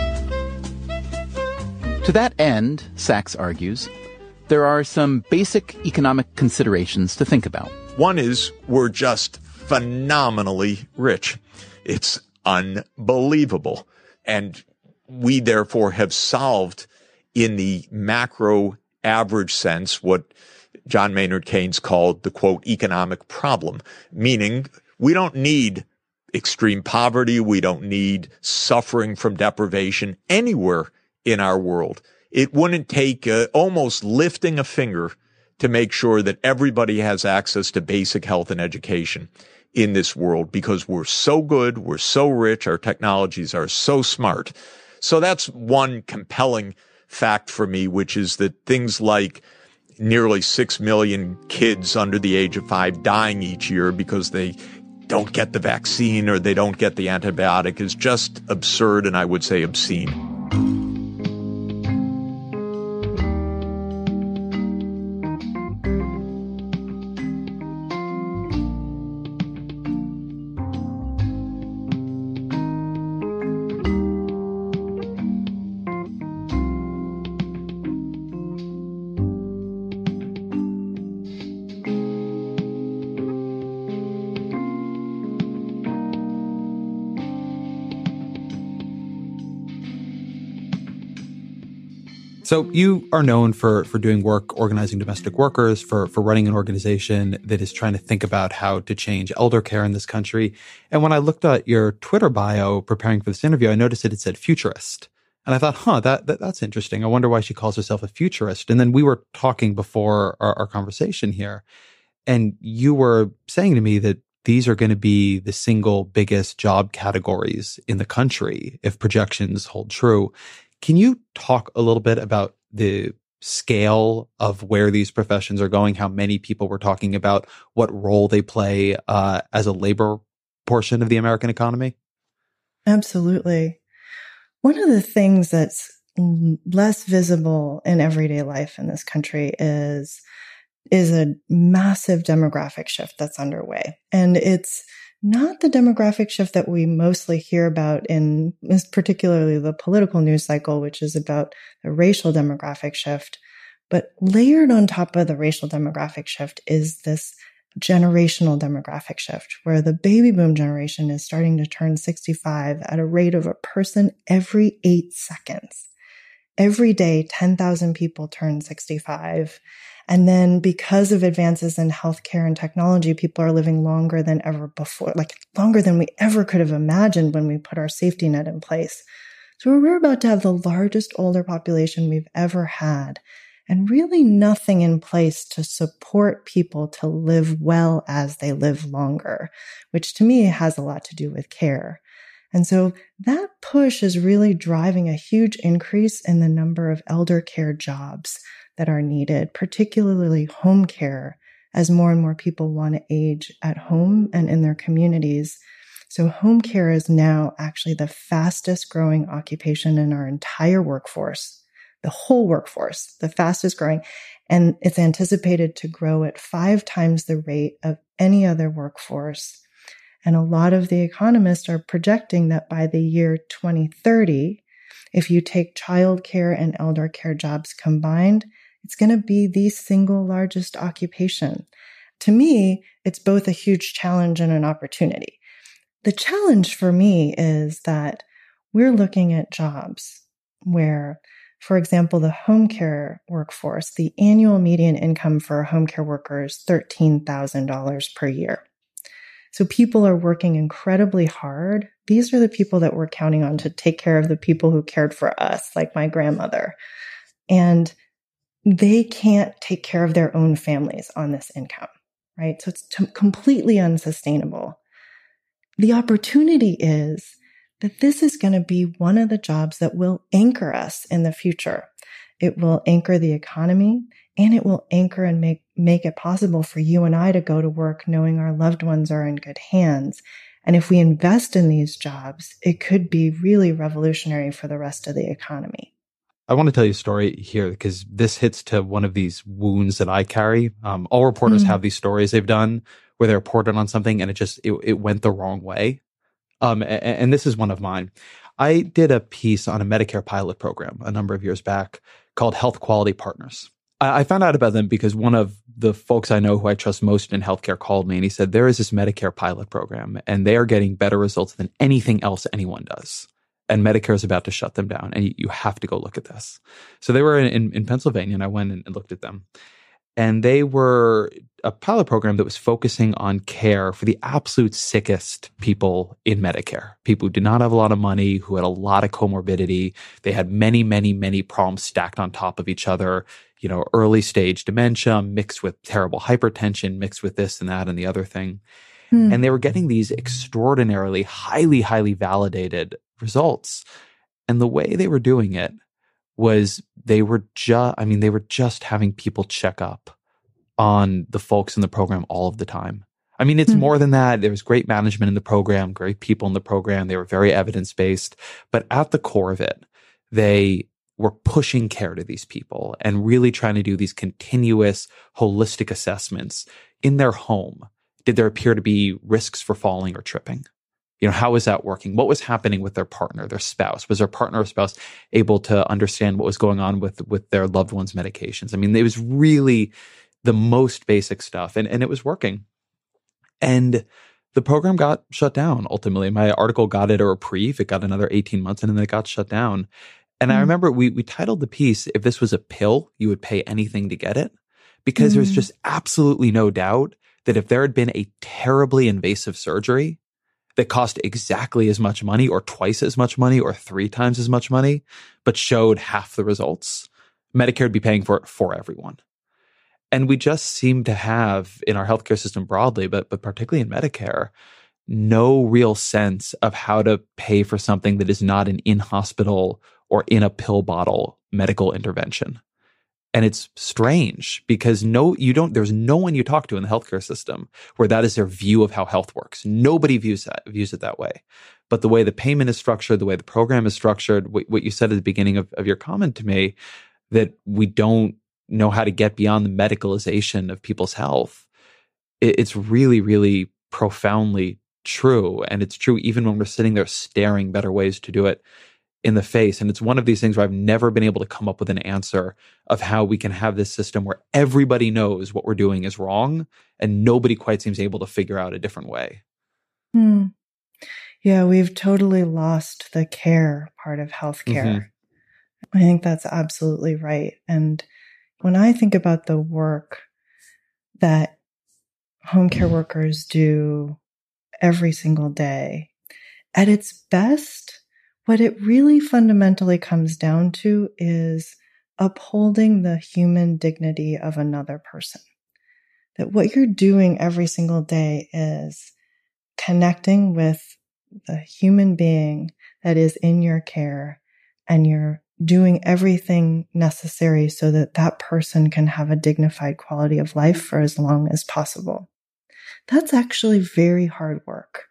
To that end, Sachs argues, there are some basic economic considerations to think about. One is we're just phenomenally rich. It's unbelievable. And we therefore have solved in the macro average sense what John Maynard Keynes called the, quote, economic problem, meaning we don't need extreme poverty. We don't need suffering from deprivation anywhere in our world. It wouldn't take uh, almost lifting a finger to make sure that everybody has access to basic health and education in this world, because we're so good, we're so rich, our technologies are so smart. So that's one compelling fact for me, which is that things like nearly six million kids under the age of five dying each year because they don't get the vaccine or they don't get the antibiotic is just absurd, and I would say obscene. So you are known for for doing work organizing domestic workers, for for running an organization that is trying to think about how to change elder care in this country. And when I looked at your Twitter bio preparing for this interview, I noticed that it said futurist. And I thought, huh, that, that that's interesting. I wonder why she calls herself a futurist. And then we were talking before our, our conversation here, and you were saying to me that these are going to be the single biggest job categories in the country if projections hold true. Can you talk a little bit about the scale of where these professions are going, how many people we're talking about, what role they play uh, as a labor portion of the American economy? Absolutely. One of the things that's less visible in everyday life in this country is, is a massive demographic shift that's underway. And it's not the demographic shift that we mostly hear about in particularly the political news cycle, which is about the racial demographic shift. But layered on top of the racial demographic shift is this generational demographic shift, where the baby boom generation is starting to turn sixty-five at a rate of a person every eight seconds. Every day, ten thousand people turn sixty-five. And then because of advances in healthcare and technology, people are living longer than ever before, like longer than we ever could have imagined when we put our safety net in place. So we're about to have the largest older population we've ever had, and really nothing in place to support people to live well as they live longer, which to me has a lot to do with care. And so that push is really driving a huge increase in the number of elder care jobs that are needed, particularly home care, as more and more people want to age at home and in their communities. So home care is now actually the fastest growing occupation in our entire workforce, the whole workforce, the fastest growing. And it's anticipated to grow at five times the rate of any other workforce. And a lot of the economists are projecting that by the year twenty thirty, if you take childcare and elder care jobs combined, it's going to be the single largest occupation. to me, it's both a huge challenge and an opportunity. The challenge for me is that we're looking at jobs where, for example, the home care workforce, the annual median income for a home care worker is thirteen thousand dollars per year. So people are working incredibly hard. These are the people that we're counting on to take care of the people who cared for us, like my grandmother. And they can't take care of their own families on this income, right? So it's t- completely unsustainable. The opportunity is that this is going to be one of the jobs that will anchor us in the future. It will anchor the economy, and it will anchor and make, make it possible for you and I to go to work knowing our loved ones are in good hands. And if we invest in these jobs, it could be really revolutionary for the rest of the economy. I want to tell you a story here because this hits to one of these wounds that I carry. Um, all reporters mm-hmm. have these stories they've done where they reported on something and it just, it, it went the wrong way. Um, and, and this is one of mine. I did a piece on a Medicare pilot program a number of years back called Health Quality Partners. I, I found out about them because one of the folks I know who I trust most in healthcare called me and he said, there is this Medicare pilot program and they are getting better results than anything else anyone does. And Medicare is about to shut them down and you, you have to go look at this. So they were in, in, in Pennsylvania and I went and, and looked at them. And they were a pilot program that was focusing on care for the absolute sickest people in Medicare, people who did not have a lot of money, who had a lot of comorbidity. They had many, many, many problems stacked on top of each other, you know, early stage dementia mixed with terrible hypertension, mixed with this and that and the other thing. Hmm. And they were getting these extraordinarily highly, highly validated results. And the way they were doing it was they were just, I mean, they were just having people check up on the folks in the program all of the time. I mean, it's mm-hmm. more than that. There was great management in the program, great people in the program. They were very evidence-based. But at the core of it, they were pushing care to these people and really trying to do these continuous holistic assessments in their home. Did there appear to be risks for falling or tripping? You know, how was that working? What was happening with their partner, their spouse? Was their partner or spouse able to understand what was going on with, with their loved one's medications? I mean, it was really the most basic stuff, and, and it was working. And the program got shut down, ultimately. My article got it a reprieve. It got another eighteen months, and then it got shut down. And mm. I remember we we titled the piece, if this was a pill, you would pay anything to get it. Because mm. there's just absolutely no doubt that if there had been a terribly invasive surgery that cost exactly as much money or twice as much money or three times as much money, but showed half the results, Medicare would be paying for it for everyone. And we just seem to have in our healthcare system broadly, but, but particularly in Medicare, no real sense of how to pay for something that is not an in-hospital or in a pill bottle medical intervention. And it's strange because no, you don't, there's no one you talk to in the healthcare system where that is their view of how health works. Nobody views that, views it that way. But the way the payment is structured, the way the program is structured, what, what you said at the beginning of, of your comment to me, that we don't know how to get beyond the medicalization of people's health. It, it's really, really profoundly true. And it's true even when we're sitting there staring better ways to do it in the face. And it's one of these things where I've never been able to come up with an answer of how we can have this system where everybody knows what we're doing is wrong and nobody quite seems able to figure out a different way. Hmm. Yeah, we've totally lost the care part of healthcare. Mm-hmm. I think that's absolutely right. And when I think about the work that home care workers do every single day, at its best, what it really fundamentally comes down to is upholding the human dignity of another person. That what you're doing every single day is connecting with the human being that is in your care, and you're doing everything necessary so that that person can have a dignified quality of life for as long as possible. That's actually very hard work.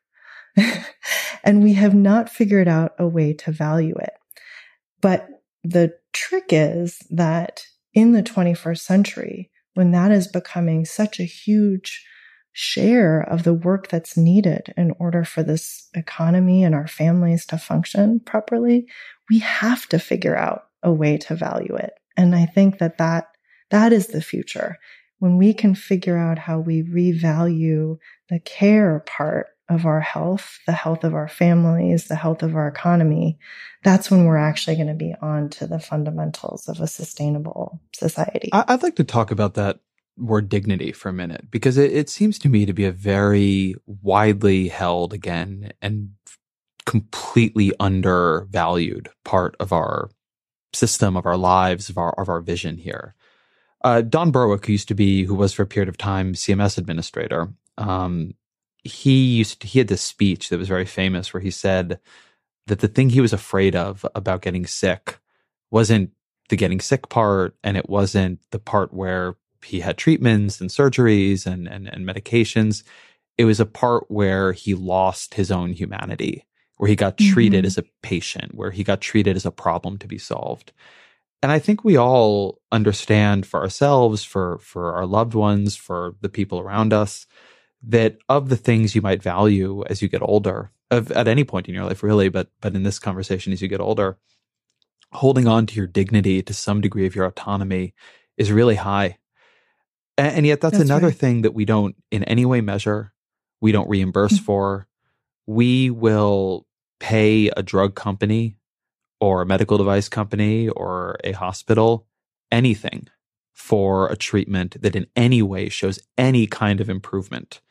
And we have not figured out a way to value it. But the trick is that in the twenty-first century, when that is becoming such a huge share of the work that's needed in order for this economy and our families to function properly, we have to figure out a way to value it. And I think that that, that is the future. when we can figure out how we revalue the care part of our health, the health of our families, the health of our economy, that's when we're actually going to be on to the fundamentals of a sustainable society. I'd like to talk about that word dignity for a minute, because it, it seems to me to be a very widely held, again, and completely undervalued part of our system, of our lives, of our, of our vision here. Uh, Don Berwick, who used to be, who was for a period of time C M S administrator, um, he used to, he had this speech that was very famous where he said that the thing he was afraid of about getting sick wasn't the getting sick part, and it wasn't the part where he had treatments and surgeries and, and, and medications. It was a part where he lost his own humanity, where he got treated mm-hmm. as a patient, where he got treated as a problem to be solved. And I think we all understand for ourselves, for, for our loved ones, for the people around us, that of the things you might value as you get older, of, at any point in your life, really, but but in this conversation, as you get older, holding on to your dignity, to some degree of your autonomy, is really high. And, and yet that's, that's another right. thing that we don't in any way measure, we don't reimburse mm-hmm. for. We will pay a drug company or a medical device company or a hospital anything for a treatment that in any way shows any kind of improvement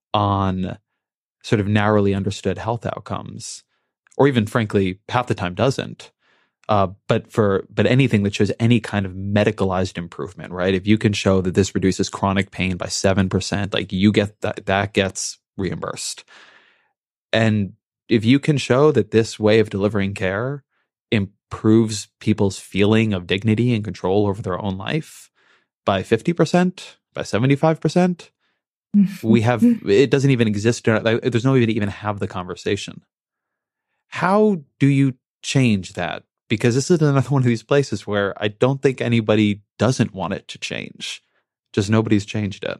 on sort of narrowly understood health outcomes, or even frankly, half the time doesn't. Uh, but for but anything that shows any kind of medicalized improvement, right? If you can show that this reduces chronic pain by seven percent, like you get that, that gets reimbursed. And if you can show that this way of delivering care improves people's feeling of dignity and control over their own life by fifty percent, by seventy-five percent, we have, it doesn't even exist. There's no way to even have the conversation. How do you change that? Because this is another one of these places where I don't think anybody doesn't want it to change. Just nobody's changed it.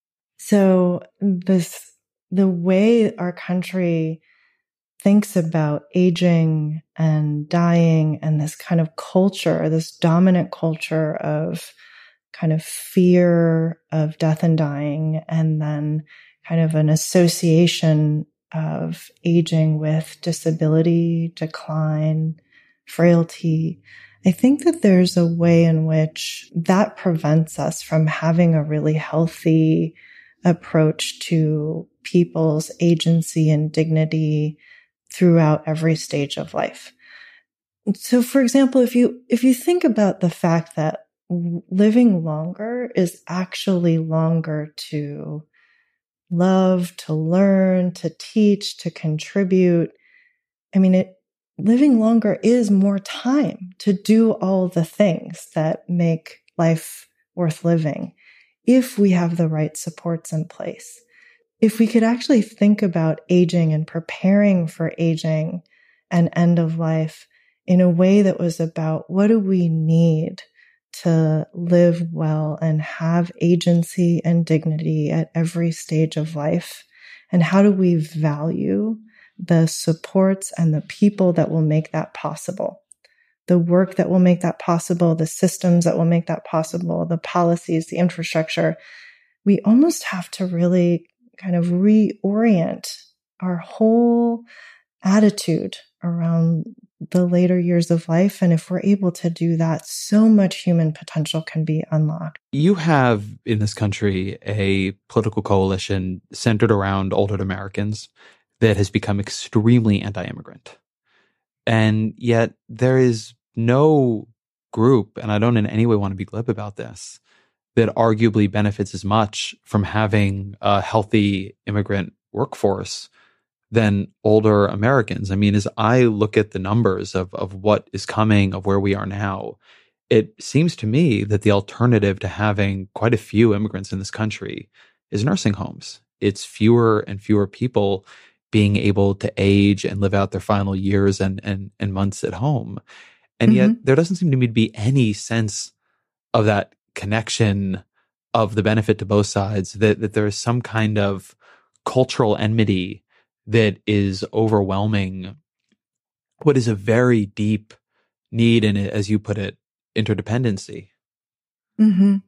So this, the way our country thinks about aging and dying and this kind of culture, this dominant culture of kind of fear of death and dying, and then kind of an association of aging with disability, decline, frailty. I think that there's a way in which that prevents us from having a really healthy approach to people's agency and dignity throughout every stage of life. So, for example, if you, if you think about the fact that living longer is actually longer to love, to learn, to teach, to contribute. I mean, it, living longer is more time to do all the things that make life worth living if we have the right supports in place. If we could actually think about aging and preparing for aging and end of life in a way that was about what do we need to live well and have agency and dignity at every stage of life, and how do we value the supports and the people that will make that possible, the work that will make that possible, the systems that will make that possible, the policies, the infrastructure. We almost have to really kind of reorient our whole attitude around the later years of life. And if we're able to do that, so much human potential can be unlocked. You have in this country a political coalition centered around older Americans that has become extremely anti-immigrant. And yet there is no group, and I don't in any way want to be glib about this, that arguably benefits as much from having a healthy immigrant workforce than older Americans. I mean, as I look at the numbers of, of what is coming, of where we are now, it seems to me that the alternative to having quite a few immigrants in this country is nursing homes. It's fewer and fewer people being able to age and live out their final years and, and, and months at home. And mm-hmm. yet there doesn't seem to me to be any sense of that connection of the benefit to both sides, that, that there is some kind of cultural enmity that is overwhelming what is a very deep need, and as you put it, interdependency. Mm-hmm.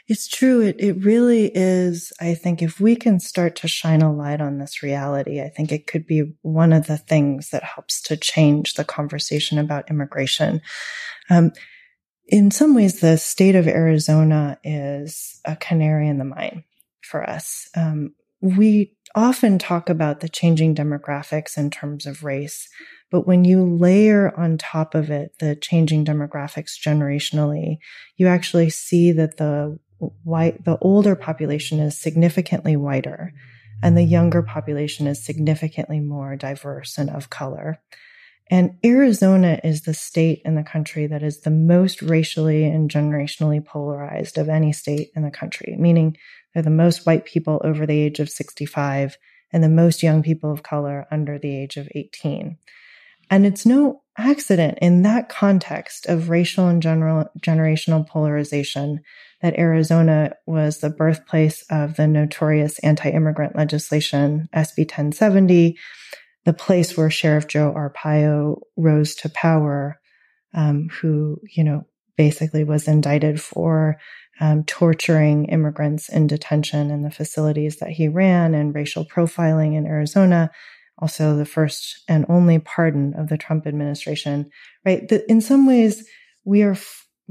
It's true. It it really is. I think if we can start to shine a light on this reality, I think it could be one of the things that helps to change the conversation about immigration. Um, in some ways, the state of Arizona is a canary in the mine for us. Um, we often talk about the changing demographics in terms of race, but when you layer on top of it the changing demographics generationally, you actually see that the white, the older population is significantly whiter, and the younger population is significantly more diverse and of color. And Arizona is the state in the country that is the most racially and generationally polarized of any state in the country, meaning they're the most white people over the age of sixty-five and the most young people of color under the age of eighteen. And it's no accident in that context of racial and general, generational polarization that Arizona was the birthplace of the notorious anti-immigrant legislation, S B ten seventy, the place where Sheriff Joe Arpaio rose to power, um, who, you know, basically was indicted for um, torturing immigrants in detention in the facilities that he ran and racial profiling in Arizona. Also the first and only pardon of the Trump administration, right? The, in some ways, we are,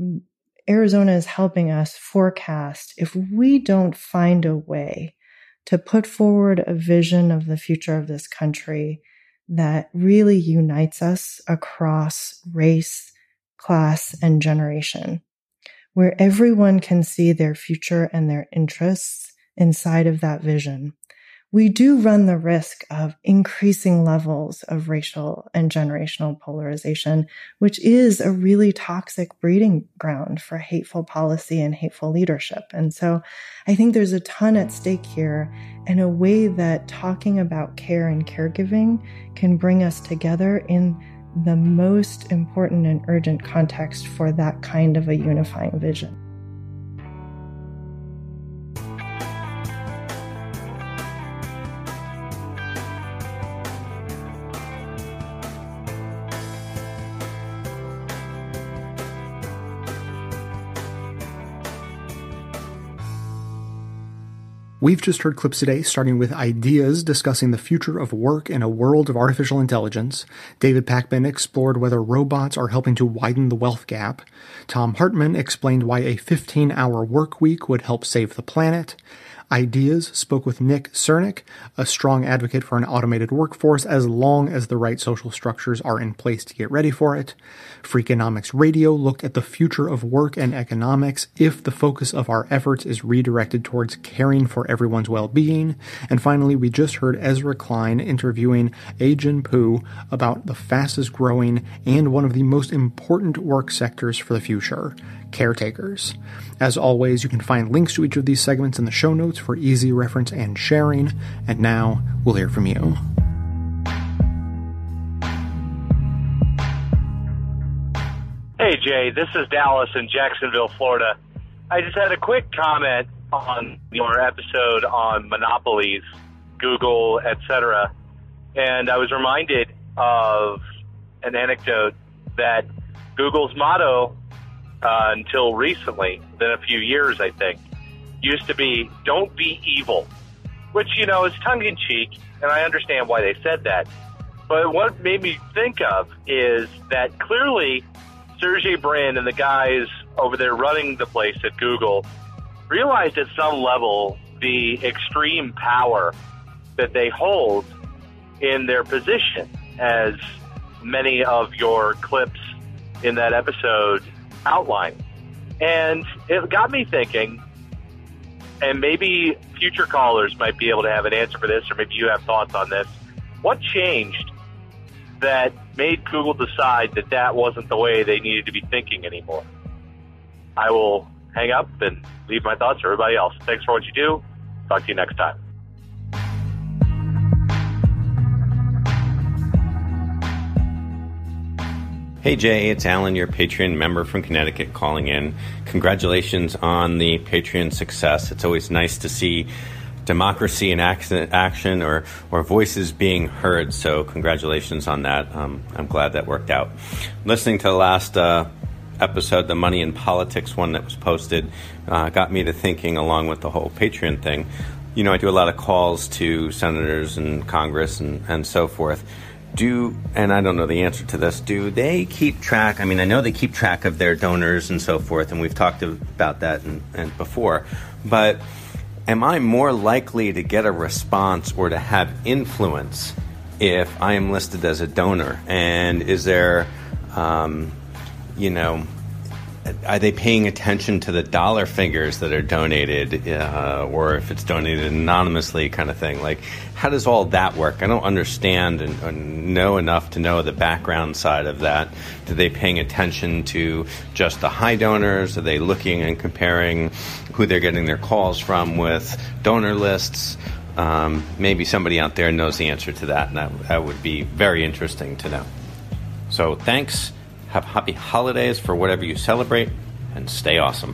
Arizona is helping us forecast if we don't find a way to put forward a vision of the future of this country that really unites us across race, class, and generation, where everyone can see their future and their interests inside of that vision. We do run the risk of increasing levels of racial and generational polarization, which is a really toxic breeding ground for hateful policy and hateful leadership. And so I think there's a ton at stake here, and a way that talking about care and caregiving can bring us together in the most important and urgent context for that kind of a unifying vision. We've just heard clips today starting with Ideas discussing the future of work in a world of artificial intelligence. David Pakman explored whether robots are helping to widen the wealth gap. Thom Hartmann explained why a fifteen-hour work week would help save the planet. Ideas spoke with Nick Cernick, a strong advocate for an automated workforce as long as the right social structures are in place to get ready for it. Freakonomics Radio looked at the future of work and economics if the focus of our efforts is redirected towards caring for everyone's well-being. And finally, we just heard Ezra Klein interviewing A-Jin Poo about the fastest growing and one of the most important work sectors for the future, caretakers. As always, you can find links to each of these segments in the show notes for easy reference and sharing. And now we'll hear from you. Hey Jay, this is Dallas in Jacksonville, Florida. I just had a quick comment on your episode on monopolies, Google, et cetera. And I was reminded of an anecdote that Google's motto Uh, until recently, then a few years, I think, used to be, don't be evil, which, you know, is tongue-in-cheek, and I understand why they said that. But what it made me think of is that clearly Sergey Brin and the guys over there running the place at Google realized at some level the extreme power that they hold in their position, as many of your clips in that episode outline. And it got me thinking, and maybe future callers might be able to have an answer for this, or maybe you have thoughts on this. What changed that made Google decide that that wasn't the way they needed to be thinking anymore? I will hang up and leave my thoughts for everybody else. Thanks for what you do. Talk to you next time. Hey Jay, it's Alan, your Patreon member from Connecticut, calling in. Congratulations on the Patreon success. It's always nice to see democracy in action or, or voices being heard, so congratulations on that. Um, I'm glad that worked out. Listening to the last uh, episode, the Money in Politics one that was posted, uh, got me to thinking along with the whole Patreon thing. You know, I do a lot of calls to senators and Congress and, and so forth. Do, and I don't know the answer to this, do they keep track? I mean, I know they keep track of their donors and so forth, and we've talked about that and, and before, but am I more likely to get a response or to have influence if I am listed as a donor? And is there, um, you know, are they paying attention to the dollar figures that are donated, uh, or if it's donated anonymously kind of thing? Like, how does all that work? I don't understand and, and know enough to know the background side of that. Are they paying attention to just the high donors? Are they looking and comparing who they're getting their calls from with donor lists? Um, maybe somebody out there knows the answer to that, and that, that would be very interesting to know. So thanks. Have happy holidays for whatever you celebrate, and stay awesome.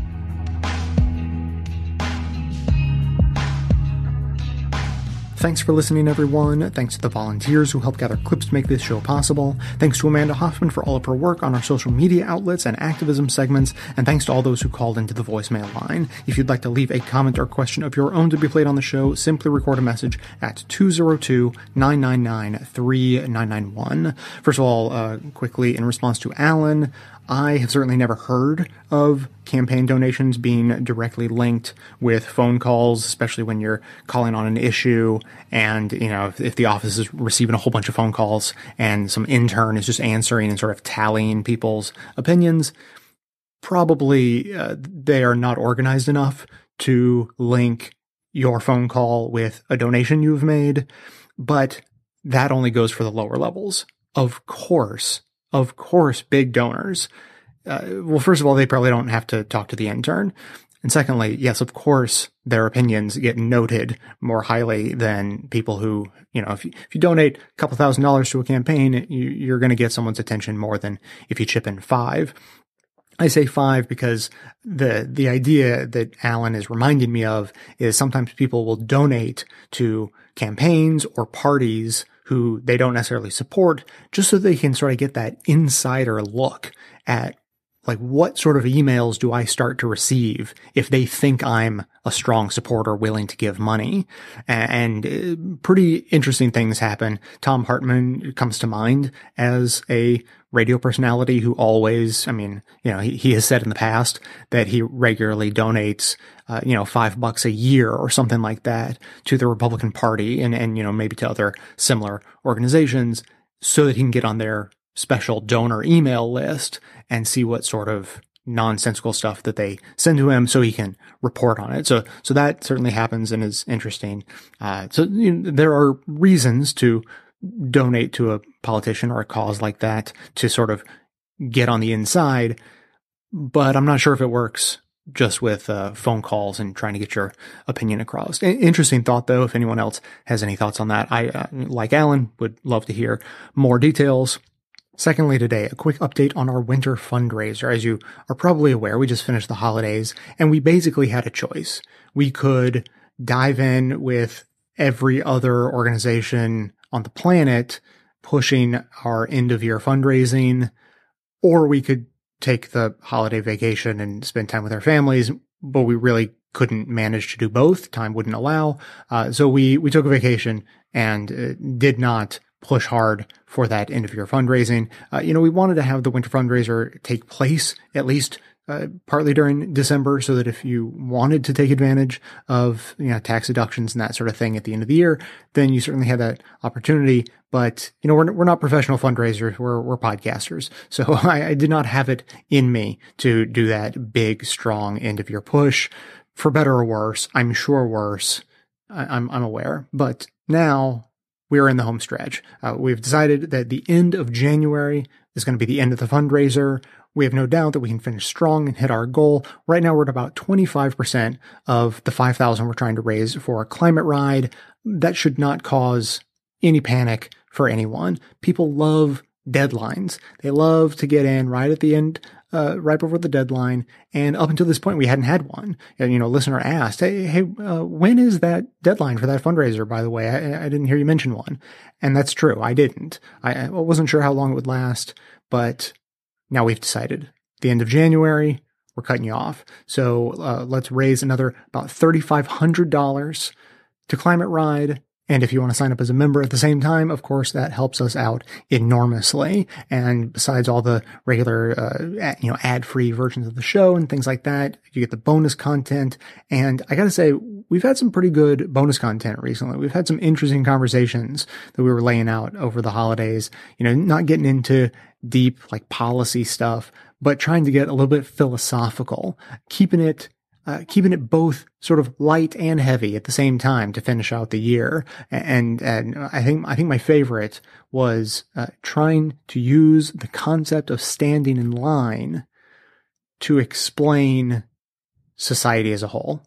Thanks for listening, everyone. Thanks to the volunteers who helped gather clips to make this show possible. Thanks to Amanda Hoffman for all of her work on our social media outlets and activism segments. And thanks to all those who called into the voicemail line. If you'd like to leave a comment or question of your own to be played on the show, simply record a message at two oh two, nine nine nine, three nine nine one. First of all, uh, quickly, in response to Alan, I have certainly never heard of campaign donations being directly linked with phone calls, especially when you're calling on an issue and, you know, if, if the office is receiving a whole bunch of phone calls and some intern is just answering and sort of tallying people's opinions. Probably uh, they are not organized enough to link your phone call with a donation you've made, but that only goes for the lower levels. Of course, Of course, big donors. Uh, well, first of all, they probably don't have to talk to the intern. And secondly, yes, of course, their opinions get noted more highly than people who, you know, if you, if you donate a couple thousand dollars to a campaign, you, you're going to get someone's attention more than if you chip in five. I say five because the the idea that Alan is reminding me of is sometimes people will donate to campaigns or parties who they don't necessarily support, just so they can sort of get that insider look at, like, what sort of emails do I start to receive if they think I'm a strong supporter willing to give money? And, and uh, pretty interesting things happen. Thom Hartmann comes to mind as a radio personality who always, I mean, you know, he, he has said in the past that he regularly donates, uh, you know, five bucks a year or something like that to the Republican Party and, and, you know, maybe to other similar organizations so that he can get on their special donor email list and see what sort of nonsensical stuff that they send to him so he can report on it. So, so that certainly happens and is interesting. Uh, so you know, there are reasons to donate to a politician or a cause like that to sort of get on the inside, but I'm not sure if it works just with uh, phone calls and trying to get your opinion across. Interesting thought, though. If anyone else has any thoughts on that, I, uh, like Alan, would love to hear more details. Secondly, today, a quick update on our winter fundraiser. As you are probably aware, we just finished the holidays and we basically had a choice. We could dive in with every other organization on the planet pushing our end of year fundraising, or we could take the holiday vacation and spend time with our families, but we really couldn't manage to do both. Time wouldn't allow. Uh, so we, we took a vacation and uh, did not push hard for that end of year fundraising. Uh, you know, we wanted to have the winter fundraiser take place at least uh, partly during December so that if you wanted to take advantage of, you know, tax deductions and that sort of thing at the end of the year, then you certainly had that opportunity. But, you know, we're, we're not professional fundraisers. We're, we're podcasters. So I, I did not have it in me to do that big, strong end of year push. For better or worse, I'm sure worse. I, I'm, I'm aware, but now we are in the home stretch. Uh, we've decided that the end of January is going to be the end of the fundraiser. We have no doubt that we can finish strong and hit our goal. Right now, we're at about twenty-five percent of the five thousand dollars we're trying to raise for a climate ride. That should not cause any panic for anyone. People love deadlines. They love to get in right at the end, uh, right before the deadline. And up until this point, we hadn't had one. And, you know, a listener asked, hey, hey, uh, when is that deadline for that fundraiser, by the way? I, I didn't hear you mention one. And that's true. I didn't. I, I wasn't sure how long it would last, but now we've decided. the end of January, we're cutting you off. So uh, let's raise another about three thousand five hundred dollars to Climate Ride. And if you want to sign up as a member at the same time, of course, that helps us out enormously. And besides all the regular, uh, you know, ad-free versions of the show and things like that, you get the bonus content. And I got to say, we've had some pretty good bonus content recently. We've had some interesting conversations that we were laying out over the holidays, you know, not getting into deep, like, policy stuff, but trying to get a little bit philosophical, keeping it Uh, keeping it both sort of light and heavy at the same time to finish out the year. And, and I think, I think my favorite was, uh, trying to use the concept of standing in line to explain society as a whole.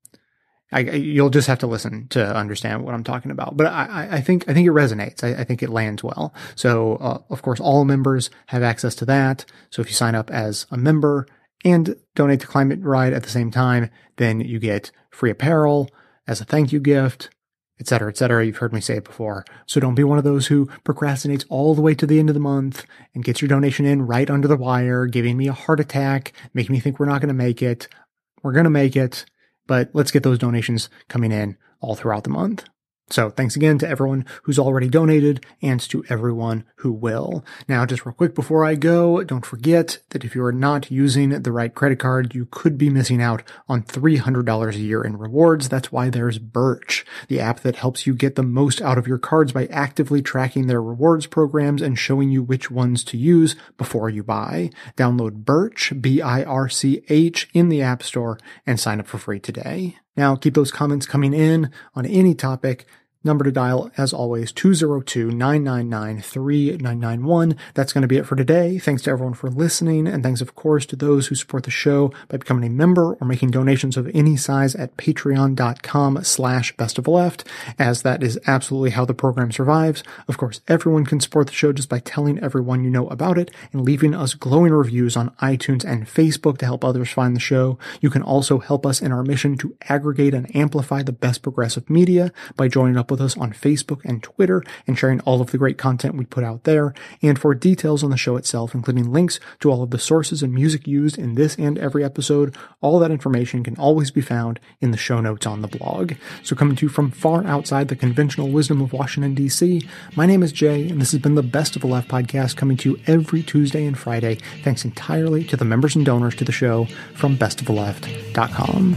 I, you'll just have to listen to understand what I'm talking about. But I, I think, I think it resonates. I, I think it lands well. So, uh, of course, all members have access to that. So if you sign up as a member and donate to Climate Ride at the same time, then you get free apparel as a thank you gift, et cetera, et cetera. You've heard me say it before. So don't be one of those who procrastinates all the way to the end of the month and gets your donation in right under the wire, giving me a heart attack, making me think we're not going to make it. We're going to make it, but let's get those donations coming in all throughout the month. So thanks again to everyone who's already donated and to everyone who will. Now, just real quick before I go, don't forget that if you are not using the right credit card, you could be missing out on three hundred dollars a year in rewards. That's why there's Birch, the app that helps you get the most out of your cards by actively tracking their rewards programs and showing you which ones to use before you buy. Download Birch, B I R C H, in the App Store and sign up for free today. Now, keep those comments coming in on any topic. Number to dial, as always, two oh two, nine nine nine, three nine nine one. That's going to be it for today. Thanks to everyone for listening, and thanks, of course, to those who support the show by becoming a member or making donations of any size at patreon.com slash best of the left, as that is absolutely how the program survives. Of course, everyone can support the show just by telling everyone you know about it and leaving us glowing reviews on iTunes and Facebook to help others find the show. You can also help us in our mission to aggregate and amplify the best progressive media by joining up with us on Facebook and Twitter and sharing all of the great content we put out there. And for details on the show itself, including links to all of the sources and music used in this and every episode, all that information can always be found in the show notes on the blog. So coming to you from far outside the conventional wisdom of Washington, D C, my name is Jay, and this has been the Best of the Left podcast, coming to you every Tuesday and Friday, thanks entirely to the members and donors to the show from best of the left dot com.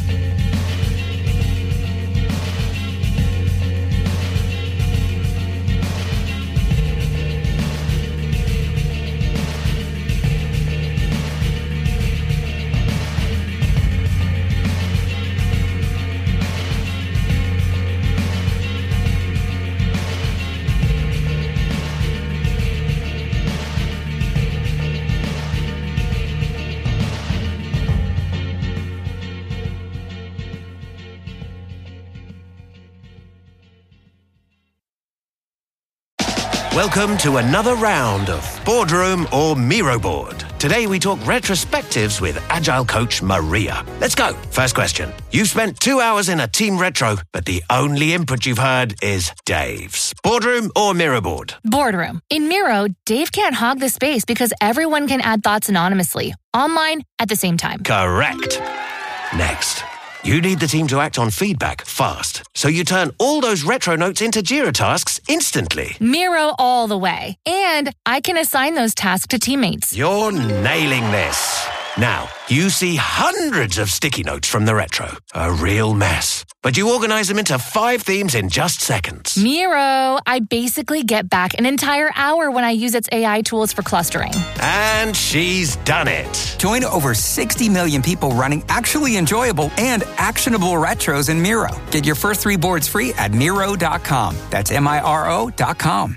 Welcome to another round of Boardroom or Miro Board. Today we talk retrospectives with Agile coach Maria. Let's go. First question. You've spent two hours in a team retro, but the only input you've heard is Dave's. Boardroom or Miro Board? Boardroom. In Miro, Dave can't hog the space because everyone can add thoughts anonymously, online, at the same time. Correct. Next. You need the team to act on feedback fast, so you turn all those retro notes into Jira tasks instantly. Miro all the way. And I can assign those tasks to teammates. You're nailing this. Now, you see hundreds of sticky notes from the retro. A real mess. But you organize them into five themes in just seconds. Miro, I basically get back an entire hour when I use its A I tools for clustering. And she's done it. Join over sixty million people running actually enjoyable and actionable retros in Miro. Get your first three boards free at Miro dot com. That's M I R O dot com.